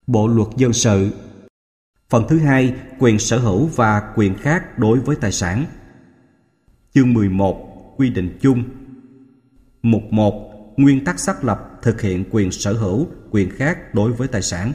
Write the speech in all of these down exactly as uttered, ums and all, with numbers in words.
Bộ luật dân sự. Phần thứ hai, quyền sở hữu và quyền khác đối với tài sản. Chương mười một, quy định chung. Mục một, nguyên tắc xác lập thực hiện quyền sở hữu, quyền khác đối với tài sản.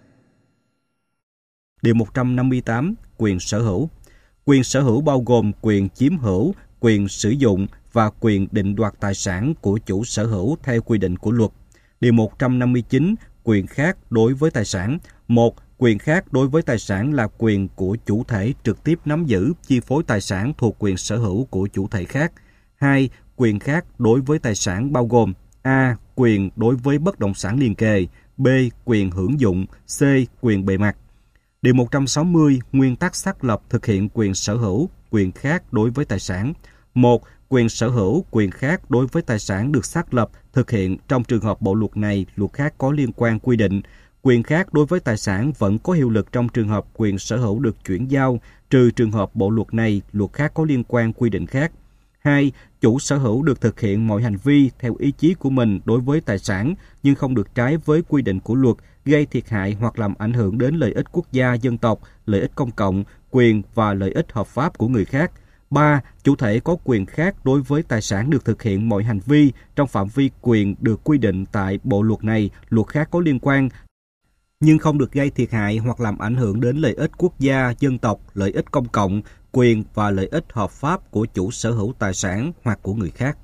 Điều một trăm năm mươi tám, quyền sở hữu. Quyền sở hữu bao gồm quyền chiếm hữu, quyền sử dụng và quyền định đoạt tài sản của chủ sở hữu theo quy định của luật. Điều một trăm năm mươi chín, quyền khác đối với tài sản. một. Quyền khác đối với tài sản là quyền của chủ thể trực tiếp nắm giữ, chi phối tài sản thuộc quyền sở hữu của chủ thể khác. hai. Quyền khác đối với tài sản bao gồm: A. Quyền đối với bất động sản liền kề. B. Quyền hưởng dụng. C. Quyền bề mặt. Điều một trăm sáu mươi, nguyên tắc xác lập thực hiện quyền sở hữu, quyền khác đối với tài sản. một. Quyền sở hữu, quyền khác đối với tài sản được xác lập, thực hiện trong trường hợp bộ luật này, luật khác có liên quan quy định. Quyền khác đối với tài sản vẫn có hiệu lực trong trường hợp quyền sở hữu được chuyển giao, trừ trường hợp bộ luật này, luật khác có liên quan quy định khác. hai. Chủ sở hữu được thực hiện mọi hành vi theo ý chí của mình đối với tài sản, nhưng không được trái với quy định của luật, gây thiệt hại hoặc làm ảnh hưởng đến lợi ích quốc gia, dân tộc, lợi ích công cộng, quyền và lợi ích hợp pháp của người khác. ba. Chủ thể có quyền khác đối với tài sản được thực hiện mọi hành vi trong phạm vi quyền được quy định tại bộ luật này, luật khác có liên quan, nhưng không được gây thiệt hại hoặc làm ảnh hưởng đến lợi ích quốc gia, dân tộc, lợi ích công cộng, quyền và lợi ích hợp pháp của chủ sở hữu tài sản hoặc của người khác.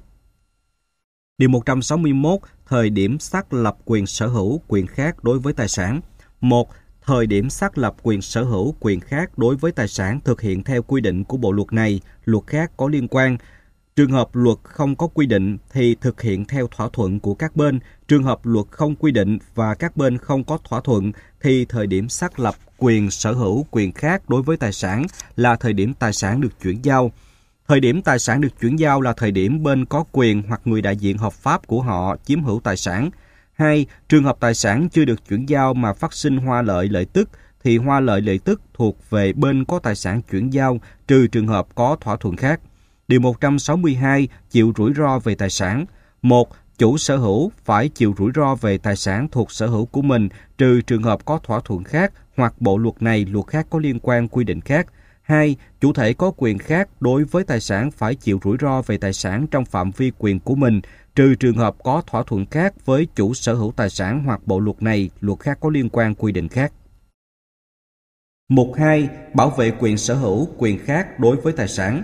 Điều một trăm sáu mươi mốt, thời điểm xác lập quyền sở hữu, quyền khác đối với tài sản. một. Thời điểm xác lập quyền sở hữu, quyền khác đối với tài sản thực hiện theo quy định của bộ luật này, luật khác có liên quan. Trường hợp luật không có quy định thì thực hiện theo thỏa thuận của các bên. Trường hợp luật không quy định và các bên không có thỏa thuận thì thời điểm xác lập quyền sở hữu, quyền khác đối với tài sản là thời điểm tài sản được chuyển giao. Thời điểm tài sản được chuyển giao là thời điểm bên có quyền hoặc người đại diện hợp pháp của họ chiếm hữu tài sản. hai. Trường hợp tài sản chưa được chuyển giao mà phát sinh hoa lợi lợi tức thì hoa lợi lợi tức thuộc về bên có tài sản chuyển giao, trừ trường hợp có thỏa thuận khác. Điều một trăm sáu mươi hai, chịu rủi ro về tài sản. một. Chủ sở hữu phải chịu rủi ro về tài sản thuộc sở hữu của mình, trừ trường hợp có thỏa thuận khác hoặc bộ luật này, luật khác có liên quan quy định khác. hai. Chủ thể có quyền khác đối với tài sản phải chịu rủi ro về tài sản trong phạm vi quyền của mình, trừ trường hợp có thỏa thuận khác với chủ sở hữu tài sản hoặc bộ luật này, luật khác có liên quan quy định khác. Mục hai. Bảo vệ quyền sở hữu, quyền khác đối với tài sản.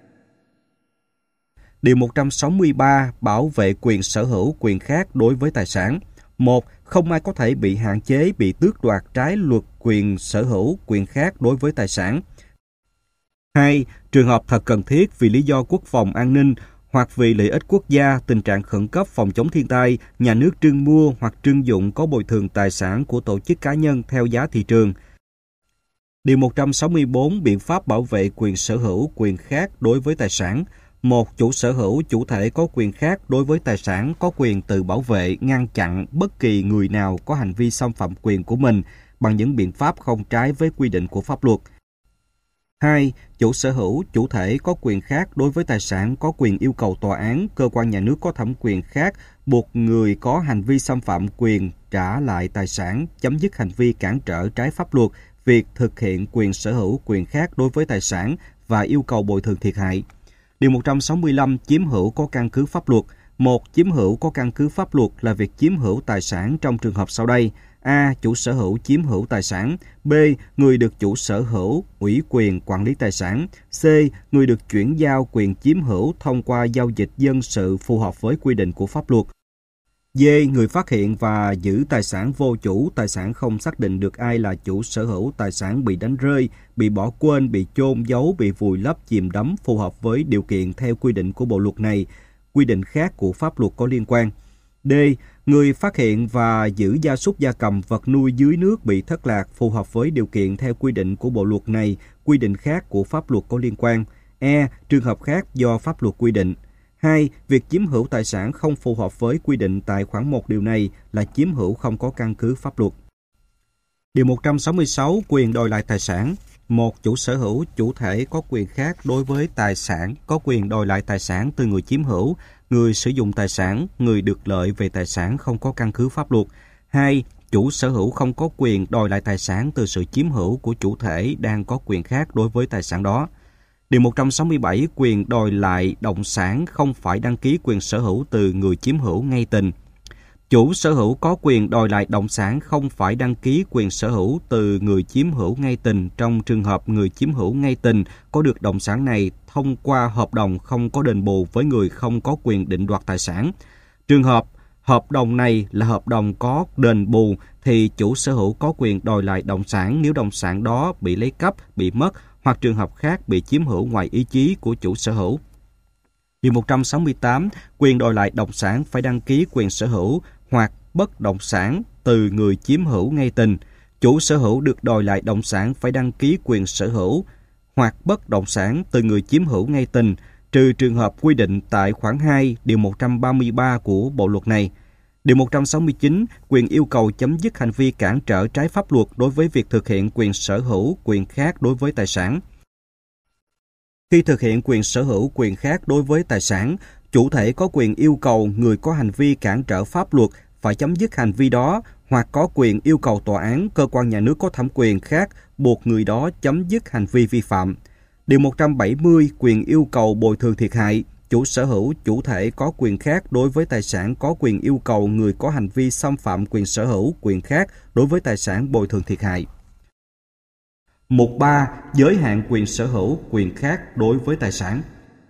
Điều một trăm sáu mươi ba, bảo vệ quyền sở hữu, quyền khác đối với tài sản. một. Không ai có thể bị hạn chế, bị tước đoạt trái luật quyền sở hữu, quyền khác đối với tài sản. hai. Trường hợp thật cần thiết vì lý do quốc phòng an ninh hoặc vì lợi ích quốc gia, tình trạng khẩn cấp phòng chống thiên tai, nhà nước trưng mua hoặc trưng dụng có bồi thường tài sản của tổ chức cá nhân theo giá thị trường. Điều một trăm sáu mươi bốn, biện pháp bảo vệ quyền sở hữu, quyền khác đối với tài sản. một. Chủ sở hữu, chủ thể có quyền khác đối với tài sản có quyền tự bảo vệ, ngăn chặn bất kỳ người nào có hành vi xâm phạm quyền của mình bằng những biện pháp không trái với quy định của pháp luật. hai. Chủ sở hữu, chủ thể có quyền khác đối với tài sản có quyền yêu cầu tòa án, cơ quan nhà nước có thẩm quyền khác buộc người có hành vi xâm phạm quyền trả lại tài sản, chấm dứt hành vi cản trở trái pháp luật, việc thực hiện quyền sở hữu, quyền khác đối với tài sản và yêu cầu bồi thường thiệt hại. Điều một trăm sáu mươi lăm, chiếm hữu có căn cứ pháp luật. một. Chiếm hữu có căn cứ pháp luật là việc chiếm hữu tài sản trong trường hợp sau đây. A. Chủ sở hữu chiếm hữu tài sản. B. Người được chủ sở hữu ủy quyền quản lý tài sản. C. Người được chuyển giao quyền chiếm hữu thông qua giao dịch dân sự phù hợp với quy định của pháp luật. D. Người phát hiện và giữ tài sản vô chủ, tài sản không xác định được ai là chủ sở hữu, tài sản bị đánh rơi, bị bỏ quên, bị chôn giấu, bị vùi lấp, chìm đắm phù hợp với điều kiện theo quy định của bộ luật này, quy định khác của pháp luật có liên quan. D. Người phát hiện và giữ gia súc gia cầm, vật nuôi dưới nước bị thất lạc phù hợp với điều kiện theo quy định của bộ luật này, quy định khác của pháp luật có liên quan. E. Trường hợp khác do pháp luật quy định. hai. Việc chiếm hữu tài sản không phù hợp với quy định tại khoản một điều này là chiếm hữu không có căn cứ pháp luật. Điều một trăm sáu mươi sáu, quyền đòi lại tài sản. một. Chủ sở hữu, chủ thể có quyền khác đối với tài sản, có quyền đòi lại tài sản từ người chiếm hữu, người sử dụng tài sản, người được lợi về tài sản không có căn cứ pháp luật. hai. chủ sở hữu không có quyền đòi lại tài sản từ sự chiếm hữu của chủ thể đang có quyền khác đối với tài sản đó. Điều một trăm sáu mươi bảy, quyền đòi lại động sản không phải đăng ký quyền sở hữu từ người chiếm hữu ngay tình. Chủ sở hữu có quyền đòi lại động sản không phải đăng ký quyền sở hữu từ người chiếm hữu ngay tình trong trường hợp người chiếm hữu ngay tình có được động sản này thông qua hợp đồng không có đền bù với người không có quyền định đoạt tài sản. Trường hợp hợp đồng này là hợp đồng có đền bù thì chủ sở hữu có quyền đòi lại động sản nếu động sản đó bị lấy cắp, bị mất hoặc trường hợp khác bị chiếm hữu ngoài ý chí của chủ sở hữu. Điều một trăm sáu mươi tám, quyền đòi lại động sản phải đăng ký quyền sở hữu hoặc bất động sản từ người chiếm hữu ngay tình. Chủ sở hữu được đòi lại động sản phải đăng ký quyền sở hữu hoặc bất động sản từ người chiếm hữu ngay tình, trừ trường hợp quy định tại khoản hai, điều một trăm ba mươi ba của bộ luật này. Điều một trăm sáu mươi chín, quyền yêu cầu chấm dứt hành vi cản trở trái pháp luật đối với việc thực hiện quyền sở hữu quyền khác đối với tài sản. Khi thực hiện quyền sở hữu quyền khác đối với tài sản, chủ thể có quyền yêu cầu người có hành vi cản trở pháp luật phải chấm dứt hành vi đó hoặc có quyền yêu cầu tòa án, cơ quan nhà nước có thẩm quyền khác buộc người đó chấm dứt hành vi vi phạm. Điều một trăm bảy mươi, quyền yêu cầu bồi thường thiệt hại. Chủ sở hữu, chủ thể có quyền khác đối với tài sản có quyền yêu cầu người có hành vi xâm phạm quyền sở hữu quyền khác đối với tài sản bồi thường thiệt hại. Mục ba. Giới hạn quyền sở hữu quyền khác đối với tài sản.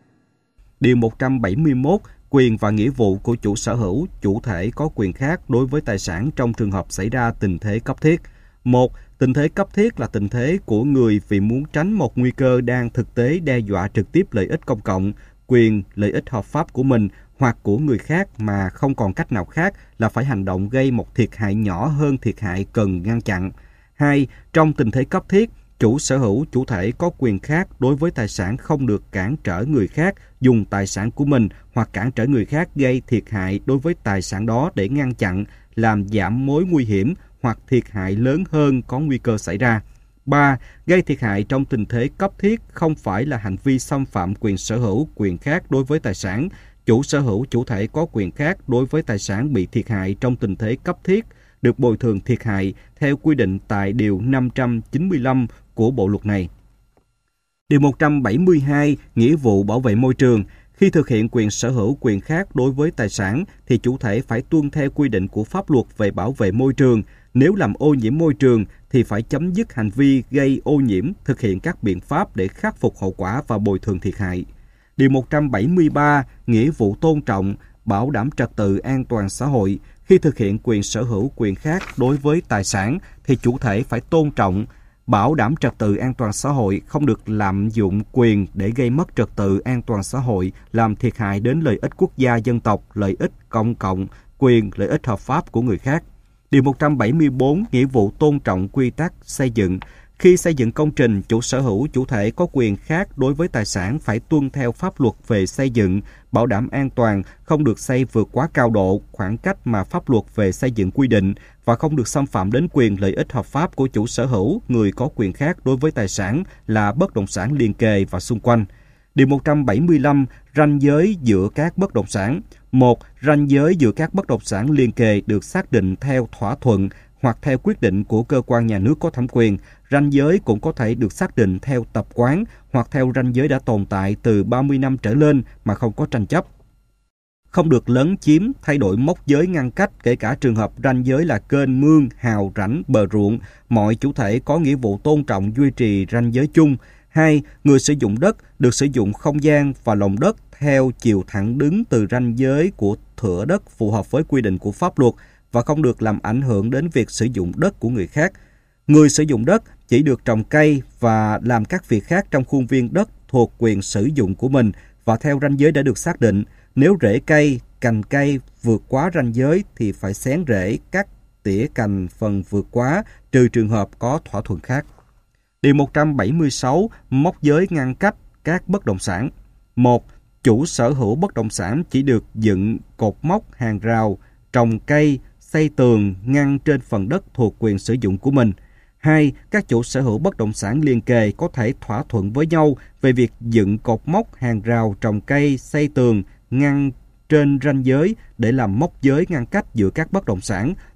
Điều một trăm bảy mươi mốt. Quyền và nghĩa vụ của chủ sở hữu, chủ thể có quyền khác đối với tài sản trong trường hợp xảy ra tình thế cấp thiết. một. Tình thế cấp thiết là tình thế của người vì muốn tránh một nguy cơ đang thực tế đe dọa trực tiếp lợi ích công cộng, quyền, lợi ích hợp pháp của mình hoặc của người khác mà không còn cách nào khác là phải hành động gây một thiệt hại nhỏ hơn thiệt hại cần ngăn chặn. hai. Trong tình thế cấp thiết, chủ sở hữu, chủ thể có quyền khác đối với tài sản không được cản trở người khác dùng tài sản của mình hoặc cản trở người khác gây thiệt hại đối với tài sản đó để ngăn chặn, làm giảm mối nguy hiểm hoặc thiệt hại lớn hơn có nguy cơ xảy ra. ba. Gây thiệt hại trong tình thế cấp thiết không phải là hành vi xâm phạm quyền sở hữu quyền khác đối với tài sản. Chủ sở hữu, chủ thể có quyền khác đối với tài sản bị thiệt hại trong tình thế cấp thiết được bồi thường thiệt hại theo quy định tại Điều năm trăm chín mươi lăm của bộ luật này. Điều một trăm bảy mươi hai. Nghĩa vụ bảo vệ môi trường. Khi thực hiện quyền sở hữu quyền khác đối với tài sản thì chủ thể phải tuân theo quy định của pháp luật về bảo vệ môi trường. Nếu làm ô nhiễm môi trường thì phải chấm dứt hành vi gây ô nhiễm, thực hiện các biện pháp để khắc phục hậu quả và bồi thường thiệt hại. Điều một trăm bảy mươi ba. Nghĩa vụ tôn trọng, bảo đảm trật tự an toàn xã hội. Khi thực hiện quyền sở hữu quyền khác đối với tài sản thì chủ thể phải tôn trọng, bảo đảm trật tự an toàn xã hội, không được lạm dụng quyền để gây mất trật tự an toàn xã hội, làm thiệt hại đến lợi ích quốc gia dân tộc, lợi ích công cộng, quyền, lợi ích hợp pháp của người khác. Điều một trăm bảy mươi bốn. Nghĩa vụ tôn trọng quy tắc xây dựng. Khi xây dựng công trình, chủ sở hữu, chủ thể có quyền khác đối với tài sản phải tuân theo pháp luật về xây dựng, bảo đảm an toàn, không được xây vượt quá cao độ, khoảng cách mà pháp luật về xây dựng quy định và không được xâm phạm đến quyền lợi ích hợp pháp của chủ sở hữu, người có quyền khác đối với tài sản là bất động sản liền kề và xung quanh. Điều một trăm bảy mươi lăm. Ranh giới giữa các bất động sản. một. Ranh giới giữa các bất động sản liền kề được xác định theo thỏa thuận hoặc theo quyết định của cơ quan nhà nước có thẩm quyền. Ranh giới cũng có thể được xác định theo tập quán hoặc theo ranh giới đã tồn tại từ ba mươi năm trở lên mà không có tranh chấp. Không được lấn chiếm, thay đổi mốc giới ngăn cách, kể cả trường hợp ranh giới là kênh, mương, hào, rãnh, bờ ruộng. Mọi chủ thể có nghĩa vụ tôn trọng duy trì ranh giới chung. hai. Người sử dụng đất được sử dụng không gian và lòng đất theo chiều thẳng đứng từ ranh giới của thửa đất phù hợp với quy định của pháp luật và không được làm ảnh hưởng đến việc sử dụng đất của người khác. Người sử dụng đất chỉ được trồng cây và làm các việc khác trong khuôn viên đất thuộc quyền sử dụng của mình và theo ranh giới đã được xác định. Nếu rễ cây, cành cây vượt quá ranh giới thì phải xén rễ, cắt tỉa cành phần vượt quá, trừ trường hợp có thỏa thuận khác. Điều một trăm bảy mươi sáu. Mốc giới ngăn cách các bất động sản. một. Chủ sở hữu bất động sản chỉ được dựng cột mốc, hàng rào, trồng cây, xây tường ngăn trên phần đất thuộc quyền sử dụng của mình. hai. Các chủ sở hữu bất động sản liền kề có thể thỏa thuận với nhau về việc dựng cột mốc, hàng rào, trồng cây, xây tường ngăn trên ranh giới để làm mốc giới ngăn cách giữa các bất động sản,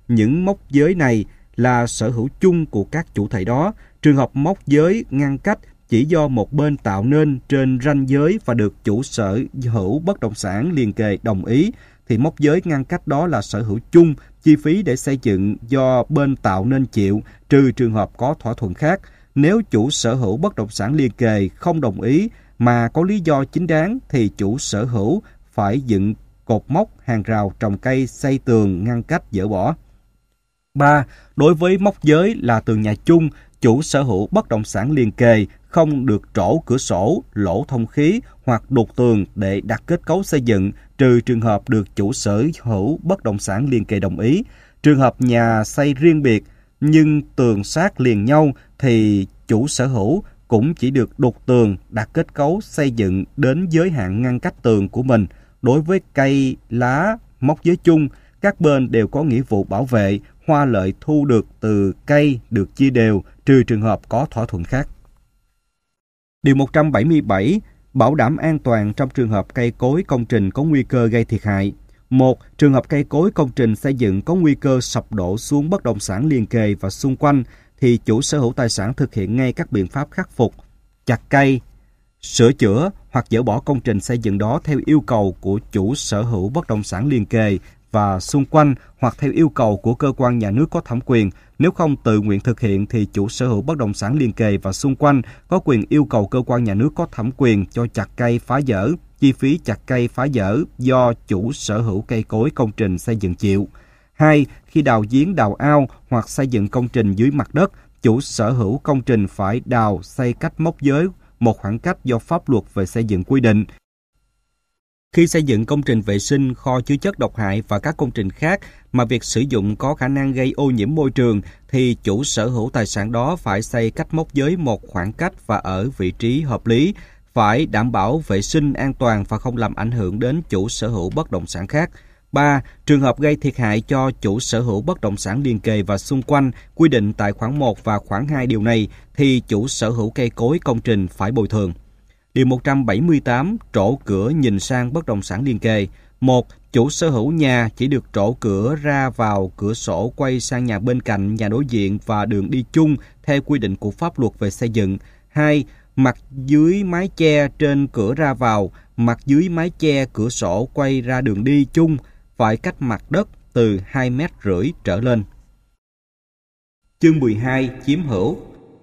những mốc giới này là sở hữu chung của các chủ thể đó. Trường hợp mốc giới ngăn cách chỉ do một bên tạo nên trên ranh giới và được chủ sở hữu bất động sản liền kề đồng ý, thì mốc giới ngăn cách đó là sở hữu chung, chi phí để xây dựng do bên tạo nên chịu, trừ trường hợp có thỏa thuận khác. Nếu chủ sở hữu bất động sản liền kề không đồng ý mà có lý do chính đáng, thì chủ sở hữu phải dựng cột mốc, hàng rào, trồng cây, xây tường ngăn cách dỡ bỏ. ba. Đối với mốc giới là tường nhà chung, chủ sở hữu bất động sản liền kề không được trổ cửa sổ, lỗ thông khí hoặc đục tường để đặt kết cấu xây dựng, trừ trường hợp được chủ sở hữu bất động sản liền kề đồng ý. Trường hợp nhà xây riêng biệt nhưng tường sát liền nhau thì chủ sở hữu cũng chỉ được đục tường, đặt kết cấu xây dựng đến giới hạn ngăn cách tường của mình. Đối với cây, lá, mốc giới chung, các bên đều có nghĩa vụ bảo vệ, hoa lợi thu được từ cây được chia đều, trừ trường hợp có thỏa thuận khác. Điều một trăm bảy mươi bảy. Bảo đảm an toàn trong trường hợp cây cối công trình có nguy cơ gây thiệt hại. một. Trường hợp cây cối công trình xây dựng có nguy cơ sập đổ xuống bất động sản liền kề và xung quanh, thì chủ sở hữu tài sản thực hiện ngay các biện pháp khắc phục, chặt cây, sửa chữa hoặc dỡ bỏ công trình xây dựng đó theo yêu cầu của chủ sở hữu bất động sản liền kề và xung quanh, hoặc theo yêu cầu của cơ quan nhà nước có thẩm quyền. Nếu không tự nguyện thực hiện thì chủ sở hữu bất động sản liền kề và xung quanh có quyền yêu cầu cơ quan nhà nước có thẩm quyền cho chặt cây phá dỡ. Chi phí chặt cây phá dỡ do chủ sở hữu cây cối công trình xây dựng chịu. hai. Khi đào giếng, đào ao hoặc xây dựng công trình dưới mặt đất, chủ sở hữu công trình phải đào xây cách mốc giới một khoảng cách do pháp luật về xây dựng quy định. Khi xây dựng công trình vệ sinh, kho chứa chất độc hại và các công trình khác mà việc sử dụng có khả năng gây ô nhiễm môi trường, thì chủ sở hữu tài sản đó phải xây cách mốc giới một khoảng cách và ở vị trí hợp lý, phải đảm bảo vệ sinh an toàn và không làm ảnh hưởng đến chủ sở hữu bất động sản khác. ba. Trường hợp gây thiệt hại cho chủ sở hữu bất động sản liền kề và xung quanh quy định tại khoản một và khoản hai điều này, thì chủ sở hữu cây cối công trình phải bồi thường. Điều một trăm bảy mươi tám. Trổ cửa nhìn sang bất động sản liền kề. một. Chủ sở hữu nhà chỉ được trổ cửa ra vào cửa sổ quay sang nhà bên cạnh, nhà đối diện và đường đi chung theo quy định của pháp luật về xây dựng. hai. Mặt dưới mái che trên cửa ra vào, mặt dưới mái che cửa sổ quay ra đường đi chung phải cách mặt đất từ hai mét rưỡi trở lên. Chương mười hai. Chiếm hữu.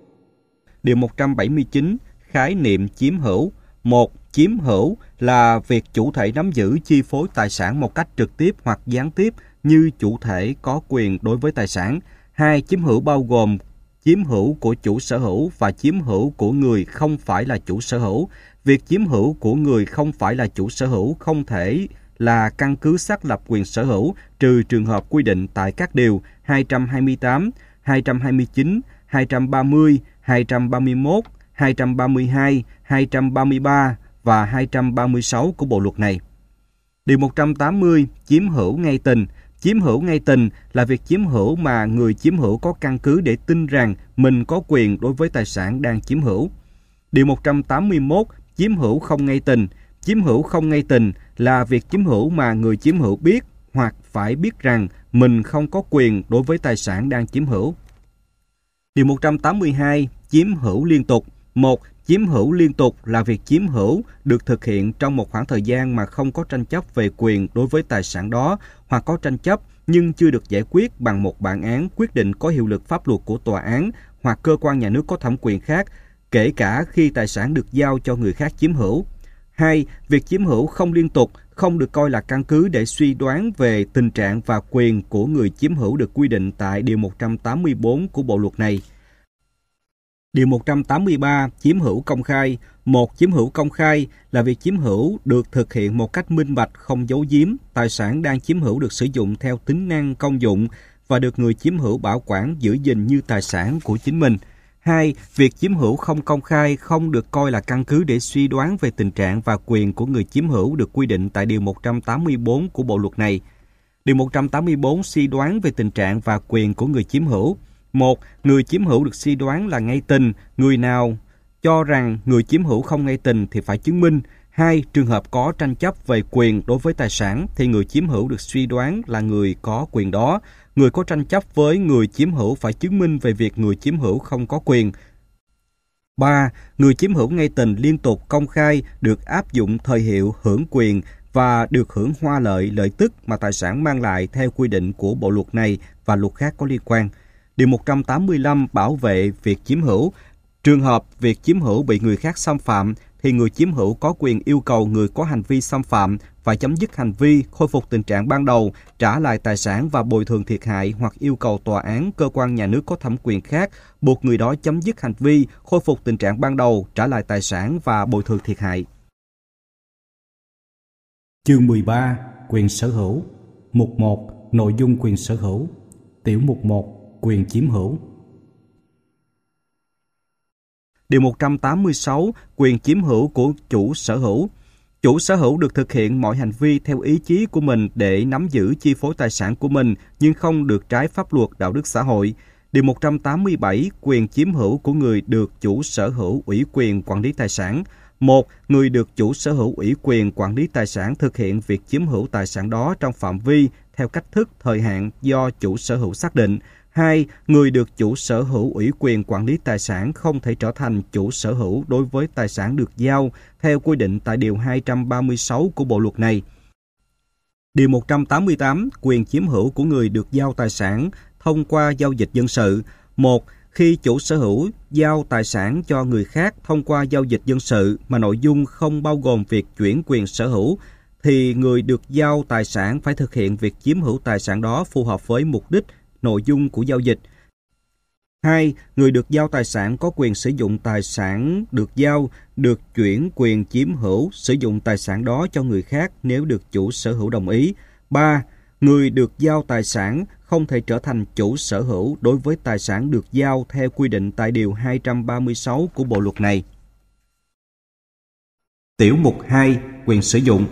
Điều một trăm bảy mươi chín. Khái niệm chiếm hữu. một. Chiếm hữu là việc chủ thể nắm giữ chi phối tài sản một cách trực tiếp hoặc gián tiếp như chủ thể có quyền đối với tài sản. hai. Chiếm hữu bao gồm chiếm hữu của chủ sở hữu và chiếm hữu của người không phải là chủ sở hữu. Việc chiếm hữu của người không phải là chủ sở hữu không thể là căn cứ xác lập quyền sở hữu, trừ trường hợp quy định tại các điều hai trăm hai mươi tám, hai trăm hai mươi chín, hai trăm ba mươi, hai trăm ba mươi mốt, hai trăm ba mươi hai, hai trăm ba mươi ba và hai trăm ba mươi sáu của bộ luật này. Điều một trăm tám mươi. Chiếm hữu ngay tình. Chiếm hữu ngay tình là việc chiếm hữu mà người chiếm hữu có căn cứ để tin rằng mình có quyền đối với tài sản đang chiếm hữu. Điều một trăm tám mươi mốt. Chiếm hữu không ngay tình. Chiếm hữu không ngay tình là việc chiếm hữu mà người chiếm hữu biết hoặc phải biết rằng mình không có quyền đối với tài sản đang chiếm hữu. Điều một trăm tám mươi hai. Chiếm hữu liên tục. một. Chiếm hữu liên tục là việc chiếm hữu được thực hiện trong một khoảng thời gian mà không có tranh chấp về quyền đối với tài sản đó, hoặc có tranh chấp nhưng chưa được giải quyết bằng một bản án quyết định có hiệu lực pháp luật của tòa án hoặc cơ quan nhà nước có thẩm quyền khác, kể cả khi tài sản được giao cho người khác chiếm hữu. hai. Việc chiếm hữu không liên tục không được coi là căn cứ để suy đoán về tình trạng và quyền của người chiếm hữu được quy định tại Điều một trăm tám mươi bốn của bộ luật này. Điều một trăm tám mươi ba. Chiếm hữu công khai. một. Chiếm hữu công khai là việc chiếm hữu được thực hiện một cách minh bạch, không giấu giếm. Tài sản đang chiếm hữu được sử dụng theo tính năng công dụng và được người chiếm hữu bảo quản giữ gìn như tài sản của chính mình. hai. Việc chiếm hữu không công khai không được coi là căn cứ để suy đoán về tình trạng và quyền của người chiếm hữu được quy định tại Điều một trăm tám mươi bốn của bộ luật này. Điều một trăm tám mươi bốn suy đoán về tình trạng và quyền của người chiếm hữu. một. Người chiếm hữu được suy đoán là ngay tình. Người nào cho rằng người chiếm hữu không ngay tình thì phải chứng minh. hai. Trường hợp có tranh chấp về quyền đối với tài sản thì người chiếm hữu được suy đoán là người có quyền đó. người có tranh chấp với người chiếm hữu phải chứng minh về việc người chiếm hữu không có quyền. ba. Người chiếm hữu ngay tình liên tục công khai được áp dụng thời hiệu hưởng quyền và được hưởng hoa lợi, lợi tức mà tài sản mang lại theo quy định của bộ luật này và luật khác có liên quan. Điều một trăm tám mươi lăm bảo vệ việc chiếm hữu. Trường hợp việc chiếm hữu bị người khác xâm phạm thì người chiếm hữu có quyền yêu cầu người có hành vi xâm phạm phải chấm dứt hành vi, khôi phục tình trạng ban đầu, trả lại tài sản và bồi thường thiệt hại, hoặc yêu cầu tòa án, cơ quan nhà nước có thẩm quyền khác buộc người đó chấm dứt hành vi, khôi phục tình trạng ban đầu, trả lại tài sản và bồi thường thiệt hại. Chương mười ba. Quyền sở hữu. Mục một. Nội dung quyền sở hữu. Tiểu mục một. Quyền chiếm hữu. Điều một trăm tám mươi sáu. Quyền chiếm hữu của chủ sở hữu. Chủ sở hữu được thực hiện mọi hành vi theo ý chí của mình để nắm giữ, chi phối tài sản của mình, nhưng không được trái pháp luật, đạo đức xã hội. Điều một trăm tám mươi bảy. Quyền chiếm hữu của người được chủ sở hữu ủy quyền quản lý tài sản. một. Người được chủ sở hữu ủy quyền quản lý tài sản thực hiện việc chiếm hữu tài sản đó trong phạm vi, theo cách thức, thời hạn do chủ sở hữu xác định. hai. Người được chủ sở hữu ủy quyền quản lý tài sản không thể trở thành chủ sở hữu đối với tài sản được giao theo quy định tại Điều hai trăm ba mươi sáu của bộ luật này. Điều một trăm tám mươi tám. Quyền chiếm hữu của người được giao tài sản thông qua giao dịch dân sự. một. Khi chủ sở hữu giao tài sản cho người khác thông qua giao dịch dân sự mà nội dung không bao gồm việc chuyển quyền sở hữu, thì người được giao tài sản phải thực hiện việc chiếm hữu tài sản đó phù hợp với mục đích, nội dung của giao dịch. hai. Người được giao tài sản có quyền sử dụng tài sản được giao, được chuyển quyền chiếm hữu, sử dụng tài sản đó cho người khác nếu được chủ sở hữu đồng ý. ba. Người được giao tài sản không thể trở thành chủ sở hữu đối với tài sản được giao theo quy định tại Điều hai trăm ba mươi sáu của bộ luật này. Tiểu mục hai. Quyền sử dụng.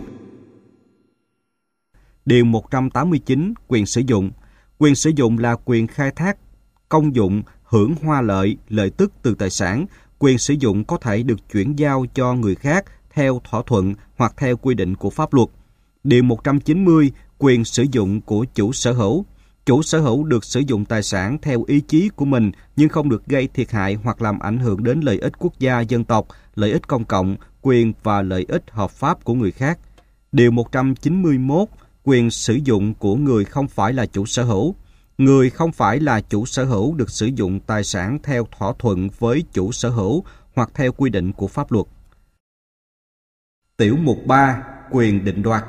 Điều một trăm tám mươi chín. Quyền sử dụng. Quyền sử dụng là quyền khai thác công dụng, hưởng hoa lợi, lợi tức từ tài sản. Quyền sử dụng có thể được chuyển giao cho người khác theo thỏa thuận hoặc theo quy định của pháp luật. Điều một trăm chín mươi. Quyền sử dụng của chủ sở hữu. Chủ sở hữu được sử dụng tài sản theo ý chí của mình nhưng không được gây thiệt hại hoặc làm ảnh hưởng đến lợi ích quốc gia, dân tộc, lợi ích công cộng, quyền và lợi ích hợp pháp của người khác. Điều một trăm chín mươi mốt. Quyền sử dụng của người không phải là chủ sở hữu. Người không phải là chủ sở hữu được sử dụng tài sản theo thỏa thuận với chủ sở hữu hoặc theo quy định của pháp luật. Tiểu mục ba. Quyền định đoạt.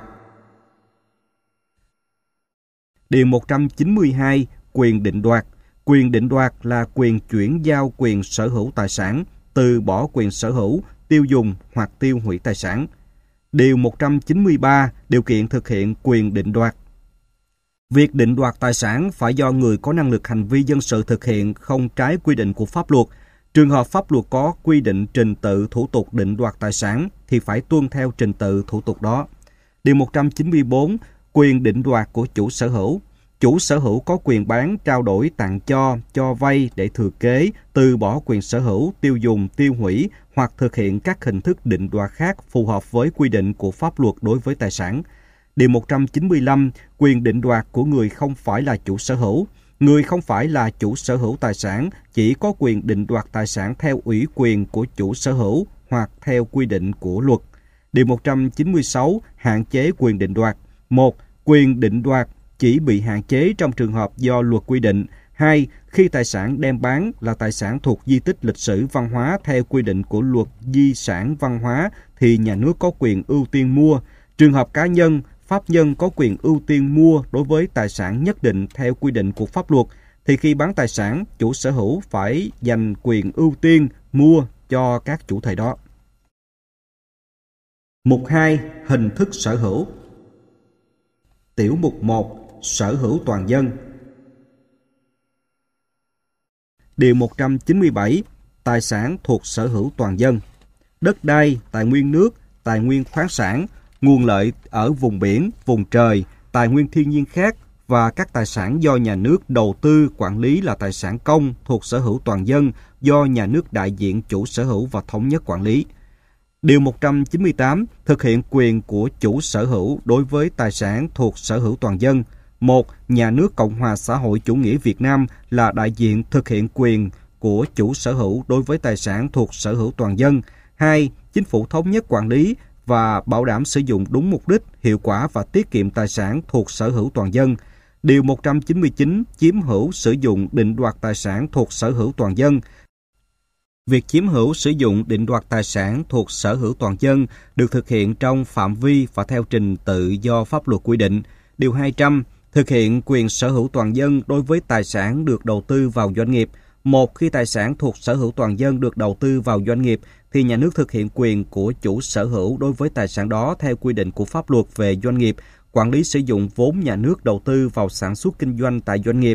Điều một trăm chín mươi hai. Quyền định đoạt. Quyền định đoạt là quyền chuyển giao quyền sở hữu tài sản, từ bỏ quyền sở hữu, tiêu dùng hoặc tiêu hủy tài sản. Điều một trăm chín mươi ba. Điều kiện thực hiện quyền định đoạt. Việc định đoạt tài sản phải do người có năng lực hành vi dân sự thực hiện, không trái quy định của pháp luật. Trường hợp pháp luật có quy định trình tự thủ tục định đoạt tài sản thì phải tuân theo trình tự thủ tục đó. Điều một trăm chín mươi bốn. Quyền định đoạt của chủ sở hữu. Chủ sở hữu có quyền bán, trao đổi, tặng cho, cho vay để thừa kế, từ bỏ quyền sở hữu, tiêu dùng, tiêu hủy hoặc thực hiện các hình thức định đoạt khác phù hợp với quy định của pháp luật đối với tài sản. Điều một trăm chín mươi lăm. Quyền định đoạt của người không phải là chủ sở hữu. Người không phải là chủ sở hữu tài sản chỉ có quyền định đoạt tài sản theo ủy quyền của chủ sở hữu hoặc theo quy định của luật. Điều một trăm chín mươi sáu. Hạn chế quyền định đoạt. một. Quyền định đoạt chỉ bị hạn chế trong trường hợp do luật quy định. hai. Khi tài sản đem bán là tài sản thuộc di tích lịch sử văn hóa theo quy định của luật di sản văn hóa thì nhà nước có quyền ưu tiên mua. Trường hợp cá nhân, pháp nhân có quyền ưu tiên mua đối với tài sản nhất định theo quy định của pháp luật, thì khi bán tài sản, chủ sở hữu phải dành quyền ưu tiên mua cho các chủ thể đó. Mục hai. Hình thức sở hữu. Tiểu mục một. Sở hữu toàn dân. Điều một trăm chín mươi bảy. Tài sản thuộc sở hữu toàn dân. Đất đai, tài nguyên nước, tài nguyên khoáng sản, nguồn lợi ở vùng biển, vùng trời, tài nguyên thiên nhiên khác và các tài sản do nhà nước đầu tư quản lý là tài sản công thuộc sở hữu toàn dân do nhà nước đại diện chủ sở hữu và thống nhất quản lý. Điều một trăm chín mươi tám. Thực hiện quyền của chủ sở hữu đối với tài sản thuộc sở hữu toàn dân. một. Nhà nước Cộng hòa xã hội chủ nghĩa Việt Nam là đại diện thực hiện quyền của chủ sở hữu đối với tài sản thuộc sở hữu toàn dân. hai. Chính phủ thống nhất quản lý và bảo đảm sử dụng đúng mục đích, hiệu quả và tiết kiệm tài sản thuộc sở hữu toàn dân. Điều một trăm chín mươi chín, chiếm hữu, sử dụng, định đoạt tài sản thuộc sở hữu toàn dân. Việc chiếm hữu, sử dụng, định đoạt tài sản thuộc sở hữu toàn dân được thực hiện trong phạm vi và theo trình tự do pháp luật quy định. Điều hai trăm, thực hiện quyền sở hữu toàn dân đối với tài sản được đầu tư vào doanh nghiệp. Một, khi tài sản thuộc sở hữu toàn dân được đầu tư vào doanh nghiệp, thì nhà nước thực hiện quyền của chủ sở hữu đối với tài sản đó theo quy định của pháp luật về doanh nghiệp, quản lý sử dụng vốn nhà nước đầu tư vào sản xuất kinh doanh tại doanh nghiệp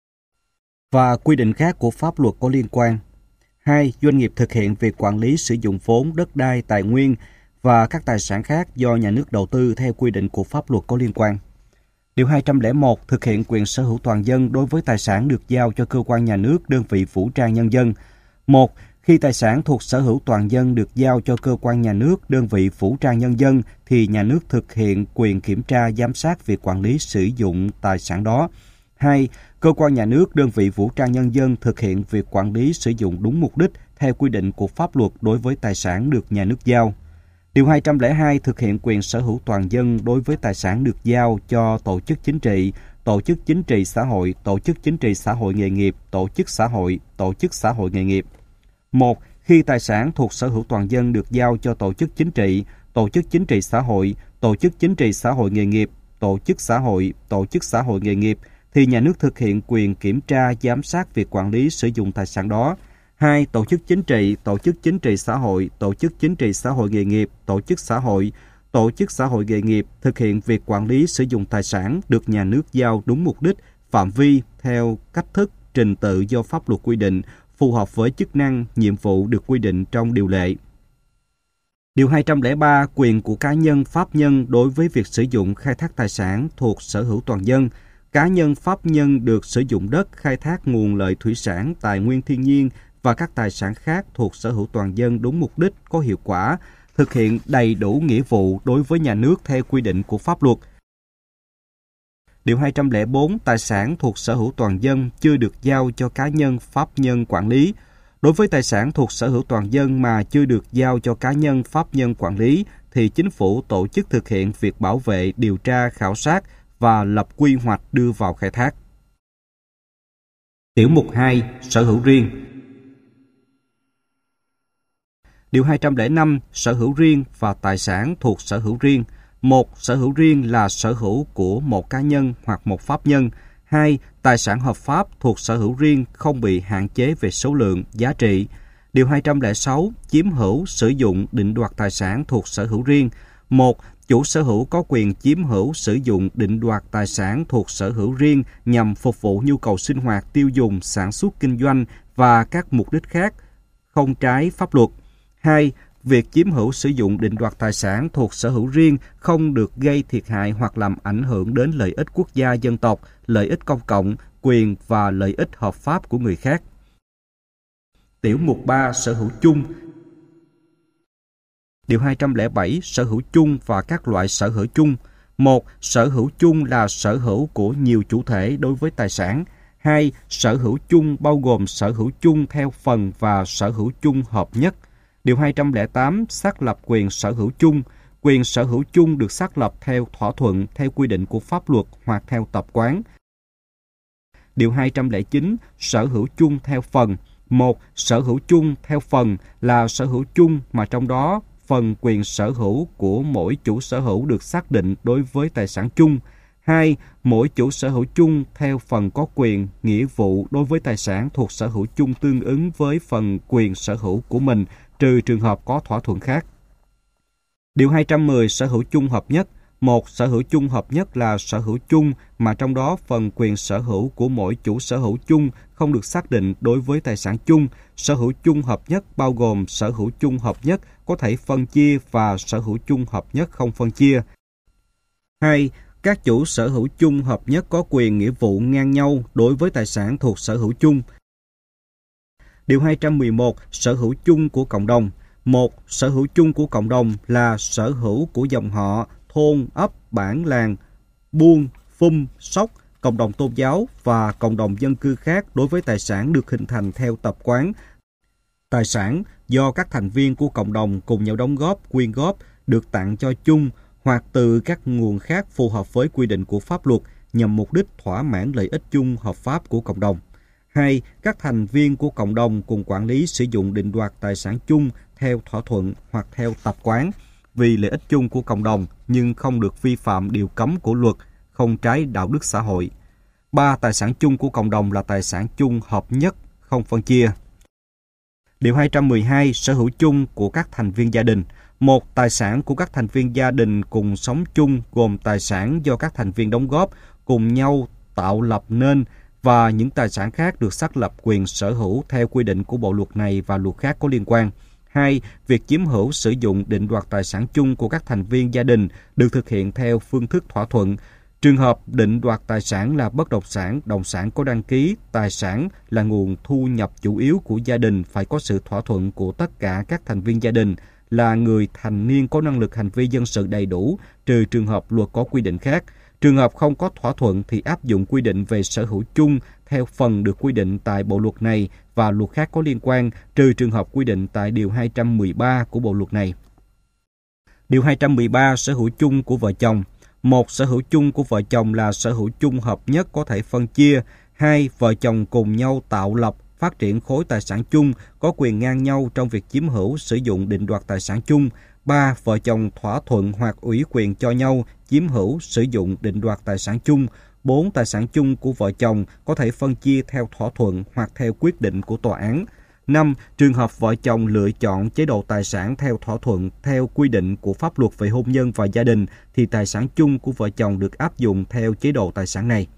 và quy định khác của pháp luật có liên quan. Hai, doanh nghiệp thực hiện việc quản lý sử dụng vốn, đất đai, tài nguyên và các tài sản khác do nhà nước đầu tư theo quy định của pháp luật có liên quan. Điều hai trăm lẻ một, thực hiện quyền sở hữu toàn dân đối với tài sản được giao cho cơ quan nhà nước, đơn vị vũ trang nhân dân. Một, khi tài sản thuộc sở hữu toàn dân được giao cho cơ quan nhà nước, đơn vị vũ trang nhân dân, thì nhà nước thực hiện quyền kiểm tra, giám sát việc quản lý sử dụng tài sản đó. Hai, cơ quan nhà nước, đơn vị vũ trang nhân dân thực hiện việc quản lý sử dụng đúng mục đích theo quy định của pháp luật đối với tài sản được nhà nước giao. Điều hai trăm lẻ hai, thực hiện quyền sở hữu toàn dân đối với tài sản được giao cho tổ chức chính trị, tổ chức chính trị xã hội, tổ chức chính trị xã hội nghề nghiệp, tổ chức xã hội, tổ chức xã hội nghề nghiệp. Một, khi tài sản thuộc sở hữu toàn dân được giao cho tổ chức chính trị, tổ chức chính trị xã hội, tổ chức chính trị xã hội nghề nghiệp, tổ chức xã hội, tổ chức xã hội nghề nghiệp, thì nhà nước thực hiện quyền kiểm tra, giám sát việc quản lý sử dụng tài sản đó. Hai, tổ chức chính trị, tổ chức chính trị xã hội, tổ chức chính trị xã hội nghề nghiệp, tổ chức xã hội, tổ chức xã hội nghề nghiệp thực hiện việc quản lý sử dụng tài sản được nhà nước giao đúng mục đích, phạm vi, theo cách thức, trình tự do pháp luật quy định, phù hợp với chức năng, nhiệm vụ được quy định trong điều lệ. Điều hai trăm lẻ ba, quyền của cá nhân, pháp nhân đối với việc sử dụng khai thác tài sản thuộc sở hữu toàn dân. Cá nhân, pháp nhân được sử dụng đất, khai thác nguồn lợi thủy sản, tài nguyên thiên nhiên và các tài sản khác thuộc sở hữu toàn dân đúng mục đích, có hiệu quả, thực hiện đầy đủ nghĩa vụ đối với nhà nước theo quy định của pháp luật. Điều hai trăm lẻ bốn, tài sản thuộc sở hữu toàn dân chưa được giao cho cá nhân, pháp nhân quản lý. Đối với tài sản thuộc sở hữu toàn dân mà chưa được giao cho cá nhân, pháp nhân quản lý, thì chính phủ tổ chức thực hiện việc bảo vệ, điều tra, khảo sát và lập quy hoạch đưa vào khai thác. Tiểu mục hai, sở hữu riêng. Điều hai trăm lẻ năm, sở hữu riêng và tài sản thuộc sở hữu riêng. Một, sở hữu riêng là sở hữu của một cá nhân hoặc một pháp nhân. Hai, tài sản hợp pháp thuộc sở hữu riêng không bị hạn chế về số lượng, giá trị. Điều hai trăm lẻ sáu, chiếm hữu, sử dụng, định đoạt tài sản thuộc sở hữu riêng. Một, chủ sở hữu có quyền chiếm hữu, sử dụng, định đoạt tài sản thuộc sở hữu riêng nhằm phục vụ nhu cầu sinh hoạt, tiêu dùng, sản xuất, kinh doanh và các mục đích khác không trái pháp luật. Hai, việc chiếm hữu, sử dụng, định đoạt tài sản thuộc sở hữu riêng không được gây thiệt hại hoặc làm ảnh hưởng đến lợi ích quốc gia dân tộc, lợi ích công cộng, quyền và lợi ích hợp pháp của người khác. Tiểu mục ba, sở hữu chung. Điều hai trăm lẻ bảy, sở hữu chung và các loại sở hữu chung. Một, sở hữu chung là sở hữu của nhiều chủ thể đối với tài sản. Hai, sở hữu chung bao gồm sở hữu chung theo phần và sở hữu chung hợp nhất. Điều hai trăm lẻ tám, xác lập quyền sở hữu chung. Quyền sở hữu chung được xác lập theo thỏa thuận, theo quy định của pháp luật hoặc theo tập quán. Điều hai trăm lẻ chín, sở hữu chung theo phần. Một, sở hữu chung theo phần là sở hữu chung mà trong đó phần quyền sở hữu của mỗi chủ sở hữu được xác định đối với tài sản chung. Hai, mỗi chủ sở hữu chung theo phần có quyền, nghĩa vụ đối với tài sản thuộc sở hữu chung tương ứng với phần quyền sở hữu của mình, trừ trường hợp có thỏa thuận khác. Điều hai trăm mười, sở hữu chung hợp nhất. Một, sở hữu chung hợp nhất là sở hữu chung mà trong đó phần quyền sở hữu của mỗi chủ sở hữu chung không được xác định đối với tài sản chung. Sở hữu chung hợp nhất bao gồm sở hữu chung hợp nhất có thể phân chia và sở hữu chung hợp nhất không phân chia. Hai, các chủ sở hữu chung hợp nhất có quyền nghĩa vụ ngang nhau đối với tài sản thuộc sở hữu chung. Điều hai trăm mười một, sở hữu chung của cộng đồng. Một, sở hữu chung của cộng đồng là sở hữu của dòng họ, thôn, ấp, bản, làng, buôn, Phum, Sóc, cộng đồng tôn giáo và cộng đồng dân cư khác đối với tài sản được hình thành theo tập quán. Tài sản do các thành viên của cộng đồng cùng nhau đóng góp, quyên góp được tặng cho chung hoặc từ các nguồn khác phù hợp với quy định của pháp luật nhằm mục đích thỏa mãn lợi ích chung hợp pháp của cộng đồng. Hai, các thành viên của cộng đồng cùng quản lý sử dụng định đoạt tài sản chung theo thỏa thuận hoặc theo tập quán vì lợi ích chung của cộng đồng nhưng không được vi phạm điều cấm của luật, không trái đạo đức xã hội. Ba, tài sản chung của cộng đồng là tài sản chung hợp nhất, không phân chia. Điều hai trăm mười hai, sở hữu chung của các thành viên gia đình. Một, tài sản của các thành viên gia đình cùng sống chung gồm tài sản do các thành viên đóng góp, cùng nhau tạo lập nên và những tài sản khác được xác lập quyền sở hữu theo quy định của bộ luật này và luật khác có liên quan. Hai, việc chiếm hữu sử dụng định đoạt tài sản chung của các thành viên gia đình được thực hiện theo phương thức thỏa thuận. Trường hợp định đoạt tài sản là bất động sản, đồng sản có đăng ký, tài sản là nguồn thu nhập chủ yếu của gia đình phải có sự thỏa thuận của tất cả các thành viên gia đình, là người thành niên có năng lực hành vi dân sự đầy đủ, trừ trường hợp luật có quy định khác. Trường hợp không có thỏa thuận thì áp dụng quy định về sở hữu chung theo phần được quy định tại bộ luật này và luật khác có liên quan, trừ trường hợp quy định tại Điều hai trăm mười ba của bộ luật này. Điều hai trăm mười ba, sở hữu chung của vợ chồng. Một, sở hữu chung của vợ chồng là sở hữu chung hợp nhất có thể phân chia. Hai, vợ chồng cùng nhau tạo lập, phát triển khối tài sản chung, có quyền ngang nhau trong việc chiếm hữu, sử dụng định đoạt tài sản chung. Ba, vợ chồng thỏa thuận hoặc ủy quyền cho nhau chiếm hữu, sử dụng định đoạt tài sản chung. Bốn, tài sản chung của vợ chồng có thể phân chia theo thỏa thuận hoặc theo quyết định của tòa án. Năm, trường hợp vợ chồng lựa chọn chế độ tài sản theo thỏa thuận theo quy định của pháp luật về hôn nhân và gia đình thì tài sản chung của vợ chồng được áp dụng theo chế độ tài sản này.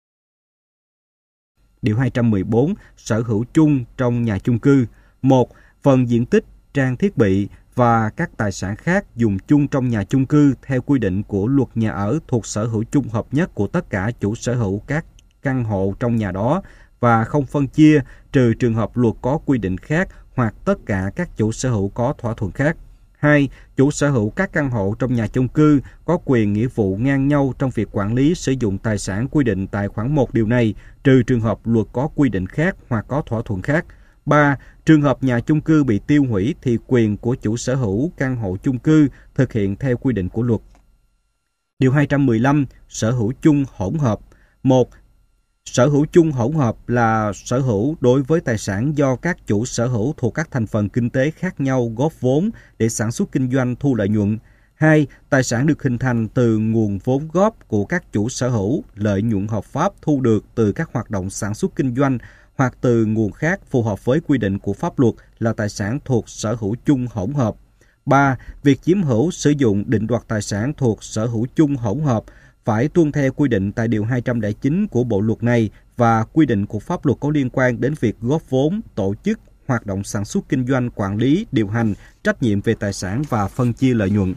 Điều hai trăm mười bốn, sở hữu chung trong nhà chung cư. Một, phần diện tích, trang thiết bị và các tài sản khác dùng chung trong nhà chung cư theo quy định của luật nhà ở thuộc sở hữu chung hợp nhất của tất cả chủ sở hữu các căn hộ trong nhà đó và không phân chia, trừ trường hợp luật có quy định khác hoặc tất cả các chủ sở hữu có thỏa thuận khác. Hai, chủ sở hữu các căn hộ trong nhà chung cư có quyền nghĩa vụ ngang nhau trong việc quản lý sử dụng tài sản quy định tại khoản một điều này, trừ trường hợp luật có quy định khác hoặc có thỏa thuận khác. Ba, trường hợp nhà chung cư bị tiêu hủy thì quyền của chủ sở hữu căn hộ chung cư thực hiện theo quy định của luật. Điều hai trăm mười lăm, sở hữu chung hỗn hợp. Một, sở hữu chung hỗn hợp là sở hữu đối với tài sản do các chủ sở hữu thuộc các thành phần kinh tế khác nhau góp vốn để sản xuất kinh doanh thu lợi nhuận. Hai, tài sản được hình thành từ nguồn vốn góp của các chủ sở hữu, lợi nhuận hợp pháp thu được từ các hoạt động sản xuất kinh doanh hoặc từ nguồn khác phù hợp với quy định của pháp luật là tài sản thuộc sở hữu chung hỗn hợp. Ba, việc chiếm hữu sử dụng định đoạt tài sản thuộc sở hữu chung hỗn hợp phải tuân theo quy định tại Điều hai trăm lẻ chín của bộ luật này và quy định của pháp luật có liên quan đến việc góp vốn, tổ chức, hoạt động sản xuất kinh doanh, quản lý, điều hành, trách nhiệm về tài sản và phân chia lợi nhuận.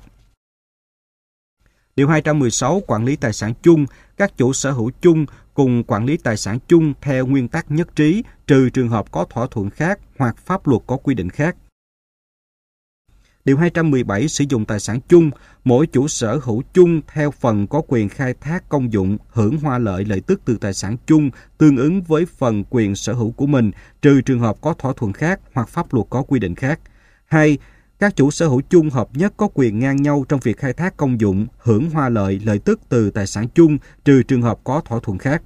Điều hai trăm mười sáu, quản lý tài sản chung. Các chủ sở hữu chung cùng quản lý tài sản chung theo nguyên tắc nhất trí, trừ trường hợp có thỏa thuận khác hoặc pháp luật có quy định khác. Điều hai trăm mười bảy, sử dụng tài sản chung. Mỗi chủ sở hữu chung theo phần có quyền khai thác công dụng, hưởng hoa lợi lợi tức từ tài sản chung tương ứng với phần quyền sở hữu của mình, trừ trường hợp có thỏa thuận khác hoặc pháp luật có quy định khác. Hai, các chủ sở hữu chung hợp nhất có quyền ngang nhau trong việc khai thác công dụng, hưởng hoa lợi lợi tức từ tài sản chung, trừ trường hợp có thỏa thuận khác.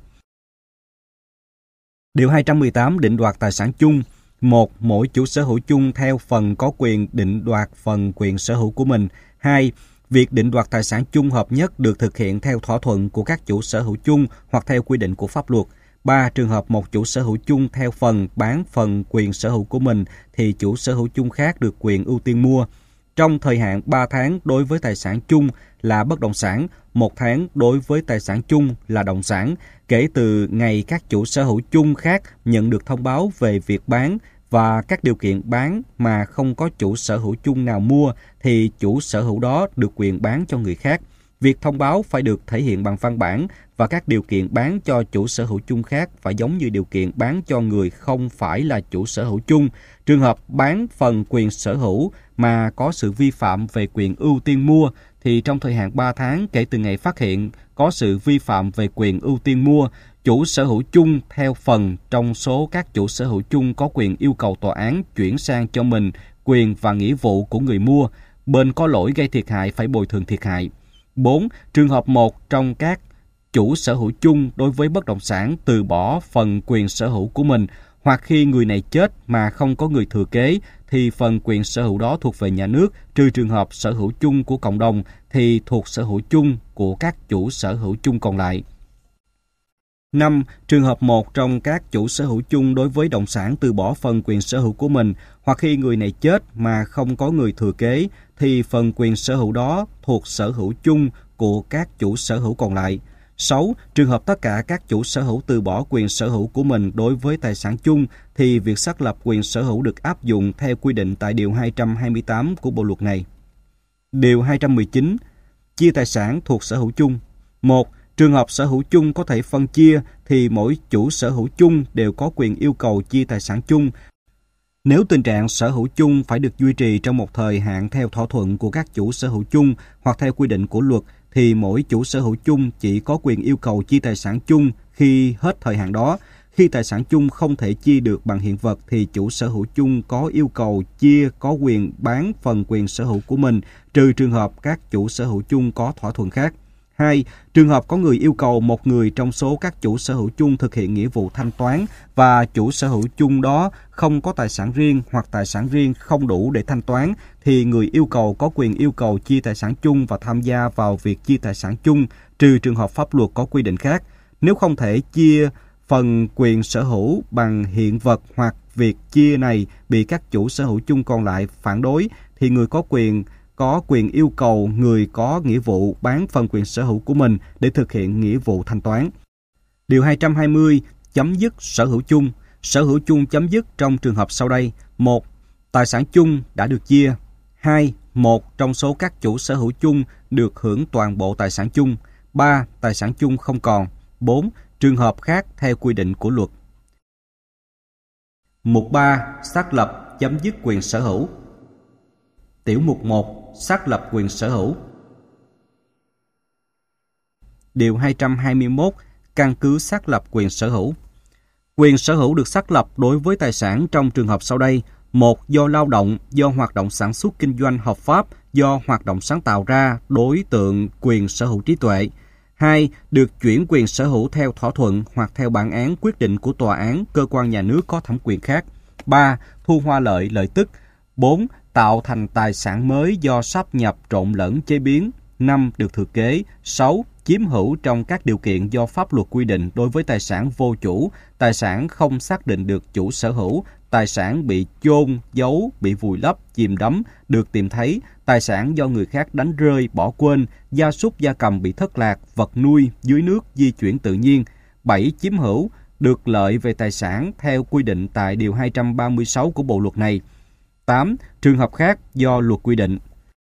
Điều hai trăm mười tám, định đoạt tài sản chung. Một, mỗi chủ sở hữu chung theo phần có quyền định đoạt phần quyền sở hữu của mình. Hai, việc định đoạt tài sản chung hợp nhất được thực hiện theo thỏa thuận của các chủ sở hữu chung hoặc theo quy định của pháp luật. Ba, trường hợp một chủ sở hữu chung theo phần bán phần quyền sở hữu của mình thì chủ sở hữu chung khác được quyền ưu tiên mua. Trong thời hạn ba tháng đối với tài sản chung là bất động sản, một tháng đối với tài sản chung là động sản, kể từ ngày các chủ sở hữu chung khác nhận được thông báo về việc bán và các điều kiện bán mà không có chủ sở hữu chung nào mua thì chủ sở hữu đó được quyền bán cho người khác. Việc thông báo phải được thể hiện bằng văn bản và các điều kiện bán cho chủ sở hữu chung khác phải giống như điều kiện bán cho người không phải là chủ sở hữu chung. Trường hợp bán phần quyền sở hữu mà có sự vi phạm về quyền ưu tiên mua thì trong thời hạn ba tháng kể từ ngày phát hiện có sự vi phạm về quyền ưu tiên mua, chủ sở hữu chung theo phần trong số các chủ sở hữu chung có quyền yêu cầu tòa án chuyển sang cho mình quyền và nghĩa vụ của người mua. Bên có lỗi gây thiệt hại phải bồi thường thiệt hại. bốn. Trường hợp một trong các chủ sở hữu chung đối với bất động sản từ bỏ phần quyền sở hữu của mình, hoặc khi người này chết mà không có người thừa kế thì phần quyền sở hữu đó thuộc về nhà nước, trừ trường hợp sở hữu chung của cộng đồng thì thuộc sở hữu chung của các chủ sở hữu chung còn lại. năm. Trường hợp một trong các chủ sở hữu chung đối với động sản từ bỏ phần quyền sở hữu của mình, hoặc khi người này chết mà không có người thừa kế thì phần quyền sở hữu đó thuộc sở hữu chung của các chủ sở hữu còn lại. sáu. Trường hợp tất cả các chủ sở hữu từ bỏ quyền sở hữu của mình đối với tài sản chung thì việc xác lập quyền sở hữu được áp dụng theo quy định tại Điều hai trăm hai mươi tám của bộ luật này. Điều hai trăm mười chín. Chia tài sản thuộc sở hữu chung. một. Trường hợp sở hữu chung có thể phân chia thì mỗi chủ sở hữu chung đều có quyền yêu cầu chia tài sản chung. Nếu tình trạng sở hữu chung phải được duy trì trong một thời hạn theo thỏa thuận của các chủ sở hữu chung hoặc theo quy định của luật, thì mỗi chủ sở hữu chung chỉ có quyền yêu cầu chia tài sản chung khi hết thời hạn đó. Khi tài sản chung không thể chia được bằng hiện vật thì chủ sở hữu chung có yêu cầu chia có quyền bán phần quyền sở hữu của mình, trừ trường hợp các chủ sở hữu chung có thỏa thuận khác. hai. Trường hợp có người yêu cầu một người trong số các chủ sở hữu chung thực hiện nghĩa vụ thanh toán và chủ sở hữu chung đó không có tài sản riêng hoặc tài sản riêng không đủ để thanh toán, thì người yêu cầu có quyền yêu cầu chia tài sản chung và tham gia vào việc chia tài sản chung, trừ trường hợp pháp luật có quy định khác. Nếu không thể chia phần quyền sở hữu bằng hiện vật hoặc việc chia này bị các chủ sở hữu chung còn lại phản đối, thì người có quyền có quyền yêu cầu người có nghĩa vụ bán phần quyền sở hữu của mình để thực hiện nghĩa vụ thanh toán. Điều hai trăm hai mươi. Chấm dứt sở hữu chung. Sở hữu chung chấm dứt trong trường hợp sau đây. một. Tài sản chung đã được chia. hai. Một trong số các chủ sở hữu chung được hưởng toàn bộ tài sản chung. ba. Tài sản chung không còn. bốn. Trường hợp khác theo quy định của luật. Mục ba. Xác lập chấm dứt quyền sở hữu. Tiểu mục một. Xác lập quyền sở hữu. Điều hai trăm hai mươi mốt. Căn cứ xác lập quyền sở hữu. Quyền sở hữu được xác lập đối với tài sản trong trường hợp sau đây. một. Do lao động, do hoạt động sản xuất kinh doanh hợp pháp, do hoạt động sáng tạo ra đối tượng quyền sở hữu trí tuệ. hai. Được chuyển quyền sở hữu theo thỏa thuận hoặc theo bản án quyết định của tòa án, cơ quan nhà nước có thẩm quyền khác. ba. Thu hoa lợi, lợi tức. bốn. Tạo thành tài sản mới do sáp nhập, trộn lẫn, chế biến. năm. Được thừa kế. sáu. Chiếm hữu trong các điều kiện do pháp luật quy định đối với tài sản vô chủ, tài sản không xác định được chủ sở hữu, tài sản bị chôn, giấu, bị vùi lấp, chìm đắm, được tìm thấy, tài sản do người khác đánh rơi, bỏ quên, gia súc gia cầm bị thất lạc, vật nuôi dưới nước di chuyển tự nhiên. bảy. Chiếm hữu, được lợi về tài sản theo quy định tại Điều hai trăm ba mươi sáu của bộ luật này. tám. Trường hợp khác do luật quy định.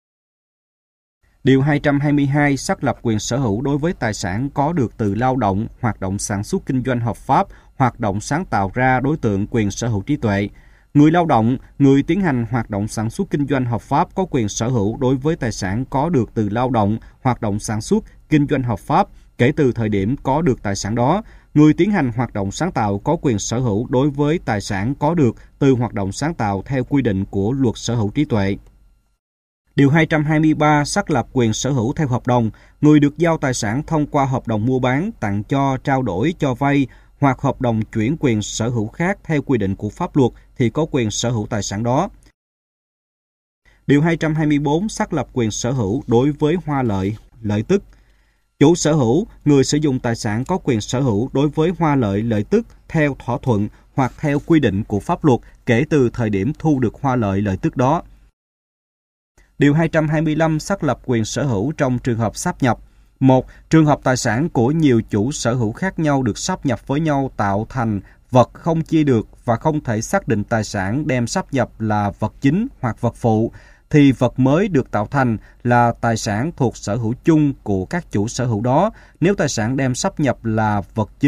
Điều hai trăm hai mươi hai. Xác lập quyền sở hữu đối với tài sản có được từ lao động, hoạt động sản xuất kinh doanh hợp pháp, hoạt động sáng tạo ra đối tượng quyền sở hữu trí tuệ. Người lao động, người tiến hành hoạt động sản xuất kinh doanh hợp pháp có quyền sở hữu đối với tài sản có được từ lao động, hoạt động sản xuất kinh doanh hợp pháp kể từ thời điểm có được tài sản đó. Người tiến hành hoạt động sáng tạo có quyền sở hữu đối với tài sản có được từ hoạt động sáng tạo theo quy định của luật sở hữu trí tuệ. Điều hai trăm hai mươi ba. Xác lập quyền sở hữu theo hợp đồng. Người được giao tài sản thông qua hợp đồng mua bán, tặng cho, trao đổi, cho vay hoặc hợp đồng chuyển quyền sở hữu khác theo quy định của pháp luật thì có quyền sở hữu tài sản đó. Điều hai trăm hai mươi bốn. Xác lập quyền sở hữu đối với hoa lợi, lợi tức. Chủ sở hữu, người sử dụng tài sản có quyền sở hữu đối với hoa lợi, lợi tức theo thỏa thuận hoặc theo quy định của pháp luật kể từ thời điểm thu được hoa lợi, lợi tức đó. Điều hai trăm hai mươi lăm. Xác lập quyền sở hữu trong trường hợp sáp nhập. một. Trường hợp tài sản của nhiều chủ sở hữu khác nhau được sáp nhập với nhau tạo thành vật không chia được và không thể xác định tài sản đem sáp nhập là vật chính hoặc vật phụ, thì vật mới được tạo thành là tài sản thuộc sở hữu chung của các chủ sở hữu đó. Nếu tài sản đem sáp nhập là vật chính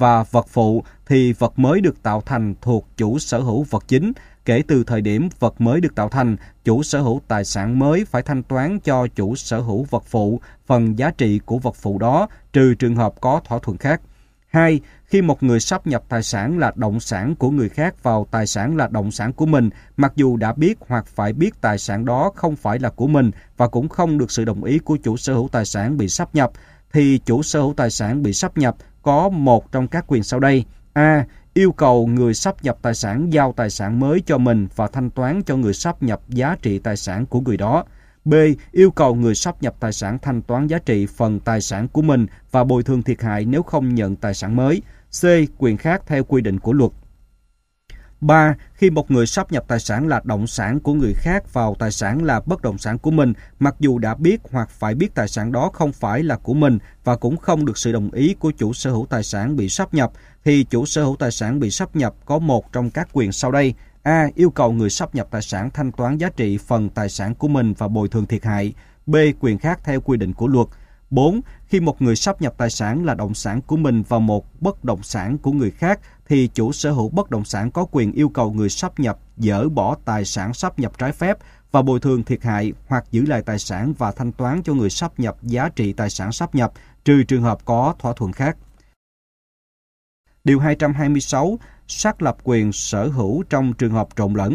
và vật phụ thì vật mới được tạo thành thuộc chủ sở hữu vật chính. Kể từ thời điểm vật mới được tạo thành, chủ sở hữu tài sản mới phải thanh toán cho chủ sở hữu vật phụ phần giá trị của vật phụ đó, trừ trường hợp có thỏa thuận khác. hai. Khi một người sáp nhập tài sản là động sản của người khác vào tài sản là động sản của mình, mặc dù đã biết hoặc phải biết tài sản đó không phải là của mình và cũng không được sự đồng ý của chủ sở hữu tài sản bị sáp nhập, thì chủ sở hữu tài sản bị sáp nhập có một trong các quyền sau đây. A. Yêu cầu người sáp nhập tài sản giao tài sản mới cho mình và thanh toán cho người sáp nhập giá trị tài sản của người đó. B. Yêu cầu người sáp nhập tài sản thanh toán giá trị phần tài sản của mình và bồi thường thiệt hại nếu không nhận tài sản mới. C. Quyền khác theo quy định của luật. ba. Khi một người sáp nhập tài sản là động sản của người khác vào tài sản là bất động sản của mình, mặc dù đã biết hoặc phải biết tài sản đó không phải là của mình và cũng không được sự đồng ý của chủ sở hữu tài sản bị sáp nhập, thì chủ sở hữu tài sản bị sáp nhập có một trong các quyền sau đây. A. Yêu cầu người sáp nhập tài sản thanh toán giá trị phần tài sản của mình và bồi thường thiệt hại. B. Quyền khác theo quy định của luật. bốn. Khi một người sáp nhập tài sản là động sản của mình vào một bất động sản của người khác, thì chủ sở hữu bất động sản có quyền yêu cầu người sáp nhập dỡ bỏ tài sản sáp nhập trái phép và bồi thường thiệt hại hoặc giữ lại tài sản và thanh toán cho người sáp nhập giá trị tài sản sáp nhập, trừ trường hợp có thỏa thuận khác. Điều hai trăm hai mươi sáu. Xác lập quyền sở hữu trong trường hợp trộn lẫn.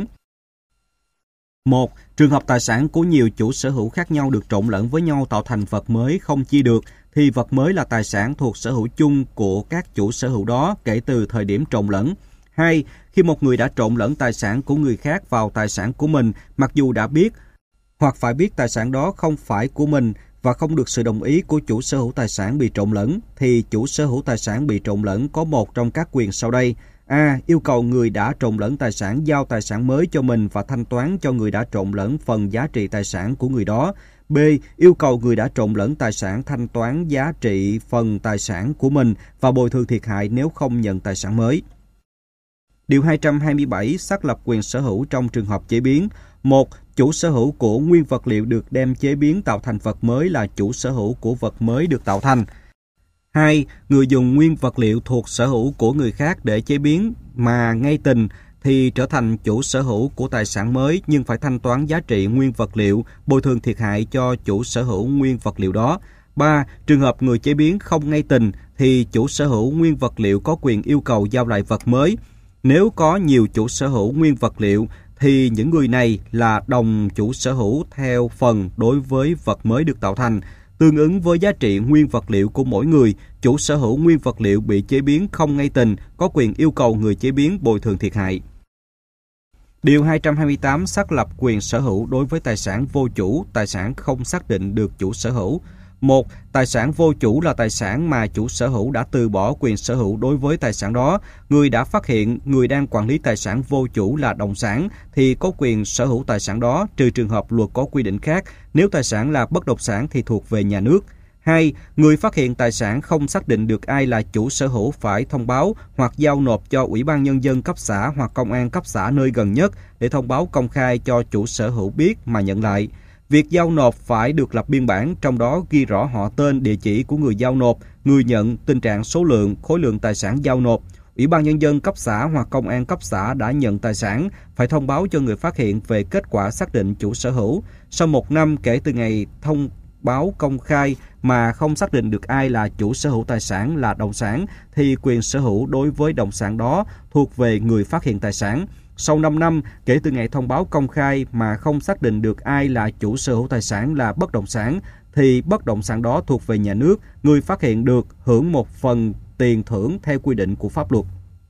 một. Trường hợp tài sản của nhiều chủ sở hữu khác nhau được trộn lẫn với nhau tạo thành vật mới không chia được, thì vật mới là tài sản thuộc sở hữu chung của các chủ sở hữu đó kể từ thời điểm trộn lẫn. hai. Khi một người đã trộn lẫn tài sản của người khác vào tài sản của mình, mặc dù đã biết hoặc phải biết tài sản đó không phải của mình và không được sự đồng ý của chủ sở hữu tài sản bị trộn lẫn, thì chủ sở hữu tài sản bị trộn lẫn có một trong các quyền sau đây. A. Yêu cầu người đã trộn lẫn tài sản giao tài sản mới cho mình và thanh toán cho người đã trộn lẫn phần giá trị tài sản của người đó. B. Yêu cầu người đã trộn lẫn tài sản thanh toán giá trị phần tài sản của mình và bồi thường thiệt hại nếu không nhận tài sản mới. Điều hai trăm hai mươi bảy. Xác lập quyền sở hữu trong trường hợp chế biến. một. Chủ sở hữu của nguyên vật liệu được đem chế biến tạo thành vật mới là chủ sở hữu của vật mới được tạo thành. hai. Người dùng nguyên vật liệu thuộc sở hữu của người khác để chế biến mà ngay tình thì trở thành chủ sở hữu của tài sản mới nhưng phải thanh toán giá trị nguyên vật liệu, bồi thường thiệt hại cho chủ sở hữu nguyên vật liệu đó. ba. Trường hợp người chế biến không ngay tình thì chủ sở hữu nguyên vật liệu có quyền yêu cầu giao lại vật mới. Nếu có nhiều chủ sở hữu nguyên vật liệu thì những người này là đồng chủ sở hữu theo phần đối với vật mới được tạo thành. Tương ứng với giá trị nguyên vật liệu của mỗi người, chủ sở hữu nguyên vật liệu bị chế biến không ngay tình có quyền yêu cầu người chế biến bồi thường thiệt hại. Điều hai trăm hai mươi tám. Xác lập quyền sở hữu đối với tài sản vô chủ, tài sản không xác định được chủ sở hữu. một. Tài sản vô chủ là tài sản mà chủ sở hữu đã từ bỏ quyền sở hữu đối với tài sản đó. Người đã phát hiện người đang quản lý tài sản vô chủ là động sản thì có quyền sở hữu tài sản đó, trừ trường hợp luật có quy định khác. Nếu tài sản là bất động sản thì thuộc về nhà nước. hai. Người phát hiện tài sản không xác định được ai là chủ sở hữu phải thông báo hoặc giao nộp cho Ủy ban Nhân dân cấp xã hoặc Công an cấp xã nơi gần nhất để thông báo công khai cho chủ sở hữu biết mà nhận lại. Việc giao nộp phải được lập biên bản, trong đó ghi rõ họ tên, địa chỉ của người giao nộp, người nhận, tình trạng số lượng, khối lượng tài sản giao nộp. Ủy ban Nhân dân cấp xã hoặc Công an cấp xã đã nhận tài sản, phải thông báo cho người phát hiện về kết quả xác định chủ sở hữu. Sau một năm kể từ ngày thông báo công khai mà không xác định được ai là chủ sở hữu tài sản là động sản, thì quyền sở hữu đối với động sản đó thuộc về người phát hiện tài sản. Sau năm năm kể từ ngày thông báo công khai mà không xác định được ai là chủ sở hữu tài sản là bất động sản, thì bất động sản đó thuộc về nhà nước, người phát hiện được hưởng một phần tiền thưởng theo quy định của pháp luật.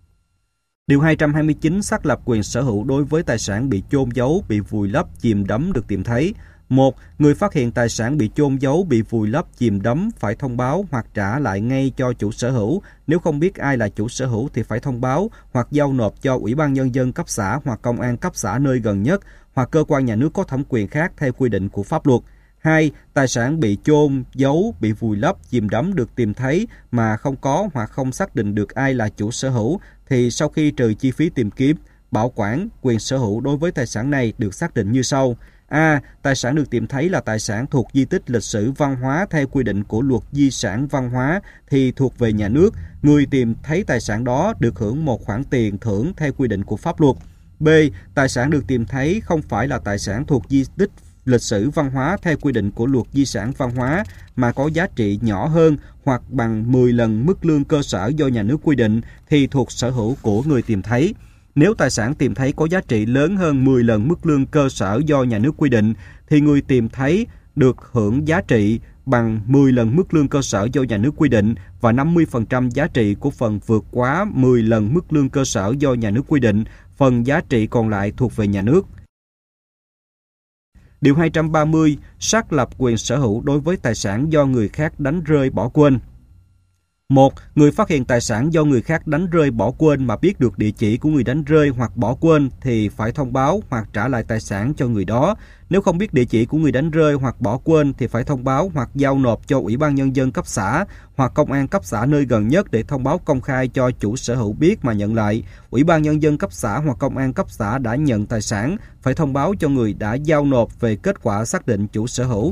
Điều hai trăm hai mươi chín. Xác lập quyền sở hữu đối với tài sản bị chôn giấu, bị vùi lấp, chìm đắm được tìm thấy. một. Người phát hiện tài sản bị chôn giấu, bị vùi lấp, chìm đắm phải thông báo hoặc trả lại ngay cho chủ sở hữu. Nếu không biết ai là chủ sở hữu thì phải thông báo hoặc giao nộp cho Ủy ban Nhân dân cấp xã hoặc Công an cấp xã nơi gần nhất hoặc cơ quan nhà nước có thẩm quyền khác theo quy định của pháp luật. hai. Tài sản bị chôn giấu, bị vùi lấp, chìm đắm được tìm thấy mà không có hoặc không xác định được ai là chủ sở hữu thì sau khi trừ chi phí tìm kiếm, bảo quản, quyền sở hữu đối với tài sản này được xác định như sau. A. Tài sản được tìm thấy là tài sản thuộc di tích lịch sử văn hóa theo quy định của Luật Di sản văn hóa thì thuộc về nhà nước. Người tìm thấy tài sản đó được hưởng một khoản tiền thưởng theo quy định của pháp luật. B. Tài sản được tìm thấy không phải là tài sản thuộc di tích lịch sử văn hóa theo quy định của Luật Di sản văn hóa mà có giá trị nhỏ hơn hoặc bằng mười lần mức lương cơ sở do nhà nước quy định thì thuộc sở hữu của người tìm thấy. Nếu tài sản tìm thấy có giá trị lớn hơn mười lần mức lương cơ sở do nhà nước quy định thì người tìm thấy được hưởng giá trị bằng mười lần mức lương cơ sở do nhà nước quy định và năm mươi phần trăm giá trị của phần vượt quá mười lần mức lương cơ sở do nhà nước quy định, phần giá trị còn lại thuộc về nhà nước. Điều hai trăm ba mươi. Xác lập quyền sở hữu đối với tài sản do người khác đánh rơi bỏ quên. một. Người phát hiện tài sản do người khác đánh rơi bỏ quên mà biết được địa chỉ của người đánh rơi hoặc bỏ quên thì phải thông báo hoặc trả lại tài sản cho người đó. Nếu không biết địa chỉ của người đánh rơi hoặc bỏ quên thì phải thông báo hoặc giao nộp cho Ủy ban Nhân dân cấp xã hoặc công an cấp xã nơi gần nhất để thông báo công khai cho chủ sở hữu biết mà nhận lại. Ủy ban Nhân dân cấp xã hoặc công an cấp xã đã nhận tài sản phải thông báo cho người đã giao nộp về kết quả xác định chủ sở hữu.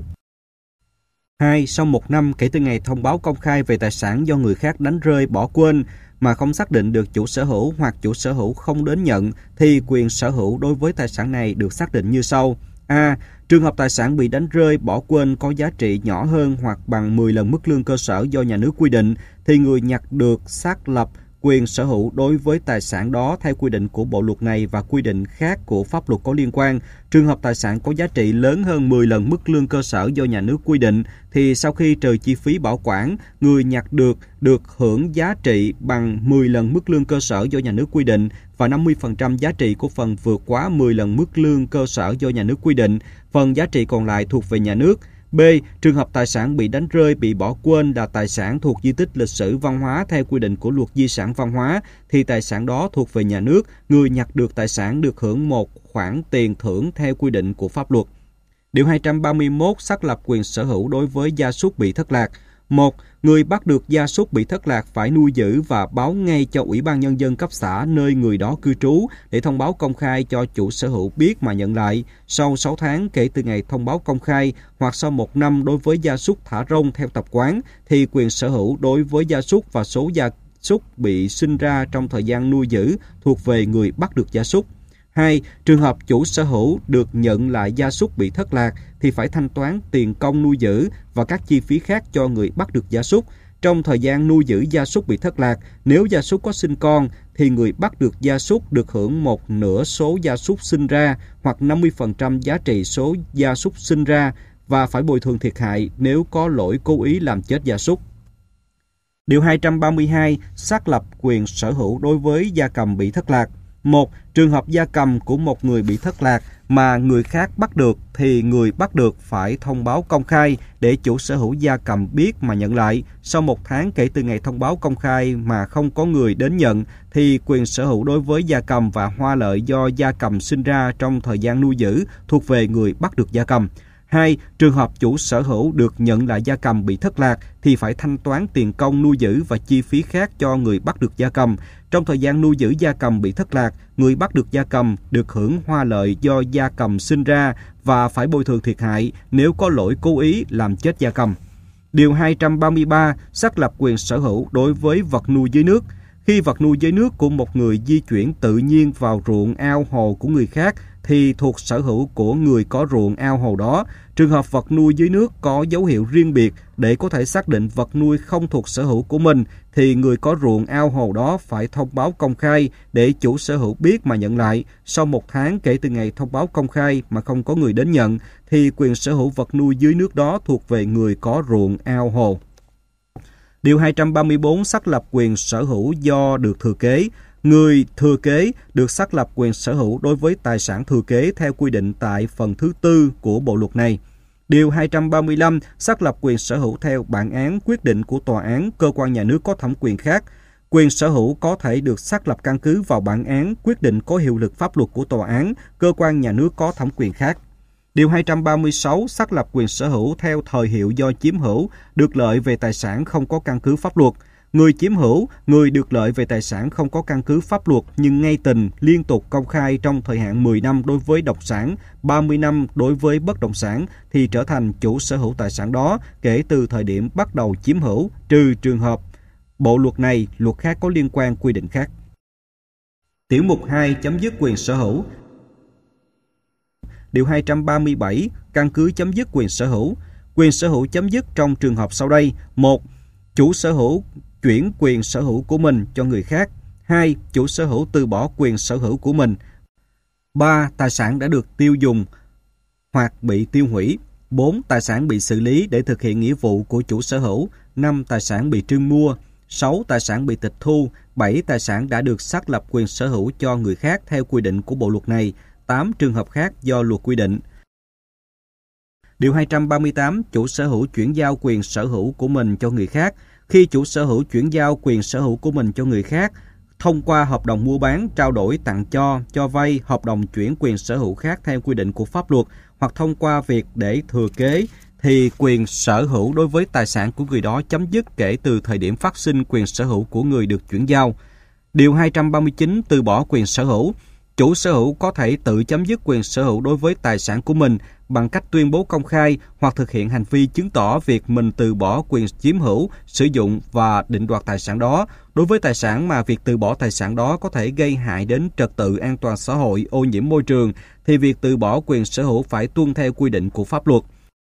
hai. Sau một năm kể từ ngày thông báo công khai về tài sản do người khác đánh rơi bỏ quên mà không xác định được chủ sở hữu hoặc chủ sở hữu không đến nhận thì quyền sở hữu đối với tài sản này được xác định như sau. A. Trường hợp tài sản bị đánh rơi bỏ quên có giá trị nhỏ hơn hoặc bằng mười lần mức lương cơ sở do nhà nước quy định thì người nhặt được xác lập quyền sở hữu đối với tài sản đó theo quy định của bộ luật này và quy định khác của pháp luật có liên quan. Trường hợp tài sản có giá trị lớn hơn mười lần mức lương cơ sở do nhà nước quy định thì sau khi trừ chi phí bảo quản, người nhặt được được hưởng giá trị bằng mười lần mức lương cơ sở do nhà nước quy định và năm mươi phần trăm giá trị của phần vượt quá mười lần mức lương cơ sở do nhà nước quy định. Phần giá trị còn lại thuộc về nhà nước. B. Trường hợp tài sản bị đánh rơi, bị bỏ quên là tài sản thuộc di tích lịch sử văn hóa theo quy định của Luật Di sản văn hóa thì tài sản đó thuộc về nhà nước. Người nhặt được tài sản được hưởng một khoản tiền thưởng theo quy định của pháp luật. Điều hai trăm ba mươi mốt. Xác lập quyền sở hữu đối với gia súc bị thất lạc. một. Người bắt được gia súc bị thất lạc phải nuôi giữ và báo ngay cho Ủy ban Nhân dân cấp xã nơi người đó cư trú để thông báo công khai cho chủ sở hữu biết mà nhận lại. Sau sáu tháng kể từ ngày thông báo công khai hoặc sau một năm đối với gia súc thả rông theo tập quán thì quyền sở hữu đối với gia súc và số gia súc bị sinh ra trong thời gian nuôi giữ thuộc về người bắt được gia súc. hai. Trường hợp chủ sở hữu được nhận lại gia súc bị thất lạc thì phải thanh toán tiền công nuôi giữ và các chi phí khác cho người bắt được gia súc. Trong thời gian nuôi giữ gia súc bị thất lạc, nếu gia súc có sinh con thì người bắt được gia súc được hưởng một nửa số gia súc sinh ra hoặc năm mươi phần trăm giá trị số gia súc sinh ra và phải bồi thường thiệt hại nếu có lỗi cố ý làm chết gia súc. Điều hai trăm ba mươi hai. Xác lập quyền sở hữu đối với gia cầm bị thất lạc. một. Trường hợp gia cầm của một người bị thất lạc mà người khác bắt được thì người bắt được phải thông báo công khai để chủ sở hữu gia cầm biết mà nhận lại. Sau một tháng kể từ ngày thông báo công khai mà không có người đến nhận thì quyền sở hữu đối với gia cầm và hoa lợi do gia cầm sinh ra trong thời gian nuôi giữ thuộc về người bắt được gia cầm. hai. Trường hợp chủ sở hữu được nhận lại gia cầm bị thất lạc thì phải thanh toán tiền công nuôi giữ và chi phí khác cho người bắt được gia cầm. Trong thời gian nuôi giữ gia cầm bị thất lạc, người bắt được gia cầm được hưởng hoa lợi do gia cầm sinh ra và phải bồi thường thiệt hại nếu có lỗi cố ý làm chết gia cầm. Điều hai trăm ba mươi ba. Xác lập quyền sở hữu đối với vật nuôi dưới nước. Khi vật nuôi dưới nước của một người di chuyển tự nhiên vào ruộng ao hồ của người khác thì thuộc sở hữu của người có ruộng ao hồ đó. Trường hợp vật nuôi dưới nước có dấu hiệu riêng biệt để có thể xác định vật nuôi không thuộc sở hữu của mình thì người có ruộng ao hồ đó phải thông báo công khai để chủ sở hữu biết mà nhận lại. Sau một tháng kể từ ngày thông báo công khai mà không có người đến nhận thì quyền sở hữu vật nuôi dưới nước đó thuộc về người có ruộng ao hồ. Điều hai trăm ba mươi bốn. Xác lập quyền sở hữu do được thừa kế. Người thừa kế được xác lập quyền sở hữu đối với tài sản thừa kế theo quy định tại phần thứ tư của bộ luật này. Điều hai trăm ba mươi lăm. Xác lập quyền sở hữu theo bản án quyết định của tòa án, cơ quan nhà nước có thẩm quyền khác. Quyền sở hữu có thể được xác lập căn cứ vào bản án quyết định có hiệu lực pháp luật của tòa án, cơ quan nhà nước có thẩm quyền khác. Điều hai trăm ba mươi sáu. Xác lập quyền sở hữu theo thời hiệu do chiếm hữu, được lợi về tài sản không có căn cứ pháp luật. Người chiếm hữu, người được lợi về tài sản không có căn cứ pháp luật nhưng ngay tình, liên tục công khai trong thời hạn mười năm đối với độc sản, ba mươi năm đối với bất động sản thì trở thành chủ sở hữu tài sản đó kể từ thời điểm bắt đầu chiếm hữu, trừ trường hợp bộ luật này, luật khác có liên quan quy định khác. Tiểu mục hai chấm dứt quyền sở hữu. Điều hai trăm ba mươi bảy căn cứ chấm dứt quyền sở hữu. Quyền sở hữu chấm dứt trong trường hợp sau đây. một. Chủ sở hữu chuyển quyền sở hữu của mình cho người khác. hai. Chủ sở hữu từ bỏ quyền sở hữu của mình. ba. Tài sản đã được tiêu dùng hoặc bị tiêu hủy. bốn. Tài sản bị xử lý để thực hiện nghĩa vụ của chủ sở hữu. năm. Tài sản bị trưng mua. sáu. Tài sản bị tịch thu. bảy. Tài sản đã được xác lập quyền sở hữu cho người khác theo quy định của bộ luật này. tám. Trường hợp khác do luật quy định. Điều hai trăm ba mươi tám. Chủ sở hữu chuyển giao quyền sở hữu của mình cho người khác. Khi chủ sở hữu chuyển giao quyền sở hữu của mình cho người khác, thông qua hợp đồng mua bán, trao đổi, tặng cho, cho vay, hợp đồng chuyển quyền sở hữu khác theo quy định của pháp luật, hoặc thông qua việc để thừa kế, thì quyền sở hữu đối với tài sản của người đó chấm dứt kể từ thời điểm phát sinh quyền sở hữu của người được chuyển giao. Điều hai trăm ba mươi chín. Từ bỏ quyền sở hữu. Chủ sở hữu có thể tự chấm dứt quyền sở hữu đối với tài sản của mình bằng cách tuyên bố công khai hoặc thực hiện hành vi chứng tỏ việc mình từ bỏ quyền chiếm hữu, sử dụng và định đoạt tài sản đó. Đối với tài sản mà việc từ bỏ tài sản đó có thể gây hại đến trật tự an toàn xã hội, ô nhiễm môi trường, thì việc từ bỏ quyền sở hữu phải tuân theo quy định của pháp luật.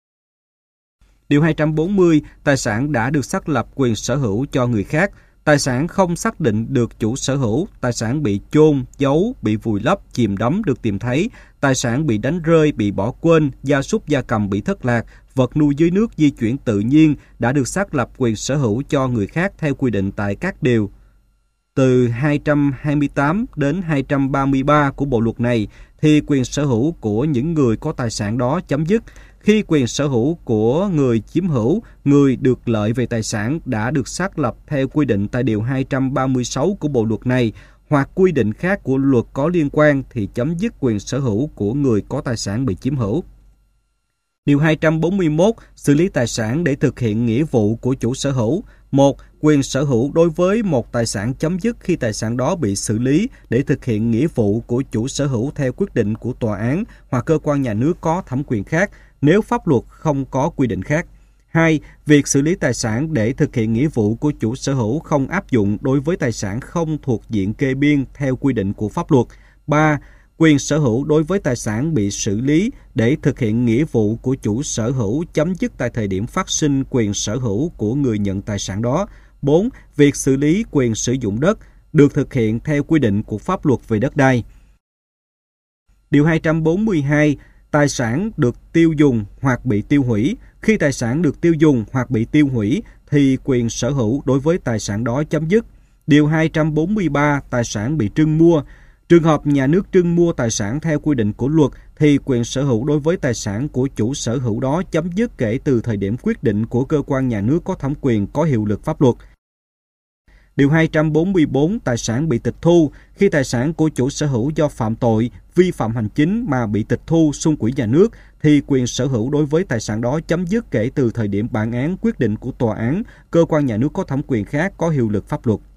Điều hai trăm bốn mươi. Tài sản đã được xác lập quyền sở hữu cho người khác. Tài sản không xác định được chủ sở hữu, tài sản bị chôn, giấu, bị vùi lấp, chìm đắm được tìm thấy, tài sản bị đánh rơi, bị bỏ quên, gia súc gia cầm bị thất lạc, vật nuôi dưới nước di chuyển tự nhiên đã được xác lập quyền sở hữu cho người khác theo quy định tại các điều từ hai trăm hai mươi tám đến hai trăm ba mươi ba của bộ luật này, thì quyền sở hữu của những người có tài sản đó chấm dứt. Khi quyền sở hữu của người chiếm hữu, người được lợi về tài sản đã được xác lập theo quy định tại điều hai trăm ba mươi sáu của bộ luật này, hoặc quy định khác của luật có liên quan, thì chấm dứt quyền sở hữu của người có tài sản bị chiếm hữu. Điều hai trăm bốn mươi mốt. Xử lý tài sản để thực hiện nghĩa vụ của chủ sở hữu. một. Quyền sở hữu đối với một tài sản chấm dứt khi tài sản đó bị xử lý để thực hiện nghĩa vụ của chủ sở hữu theo quyết định của tòa án hoặc cơ quan nhà nước có thẩm quyền khác, nếu pháp luật không có quy định khác. hai. Việc xử lý tài sản để thực hiện nghĩa vụ của chủ sở hữu không áp dụng đối với tài sản không thuộc diện kê biên theo quy định của pháp luật. ba. Quyền sở hữu đối với tài sản bị xử lý để thực hiện nghĩa vụ của chủ sở hữu chấm dứt tại thời điểm phát sinh quyền sở hữu của người nhận tài sản đó. bốn. Việc xử lý quyền sử dụng đất được thực hiện theo quy định của pháp luật về đất đai. Điều hai trăm bốn mươi hai. Tài sản được tiêu dùng hoặc bị tiêu hủy. Khi tài sản được tiêu dùng hoặc bị tiêu hủy, thì quyền sở hữu đối với tài sản đó chấm dứt. Điều hai trăm bốn mươi ba. Tài sản bị trưng mua. Trường hợp nhà nước trưng mua tài sản theo quy định của luật, thì quyền sở hữu đối với tài sản của chủ sở hữu đó chấm dứt kể từ thời điểm quyết định của cơ quan nhà nước có thẩm quyền có hiệu lực pháp luật. Điều hai trăm bốn mươi bốn. Tài sản bị tịch thu. Khi tài sản của chủ sở hữu do phạm tội, vi phạm hành chính mà bị tịch thu sung quỹ nhà nước, thì quyền sở hữu đối với tài sản đó chấm dứt kể từ thời điểm bản án quyết định của tòa án, cơ quan nhà nước có thẩm quyền khác có hiệu lực pháp luật.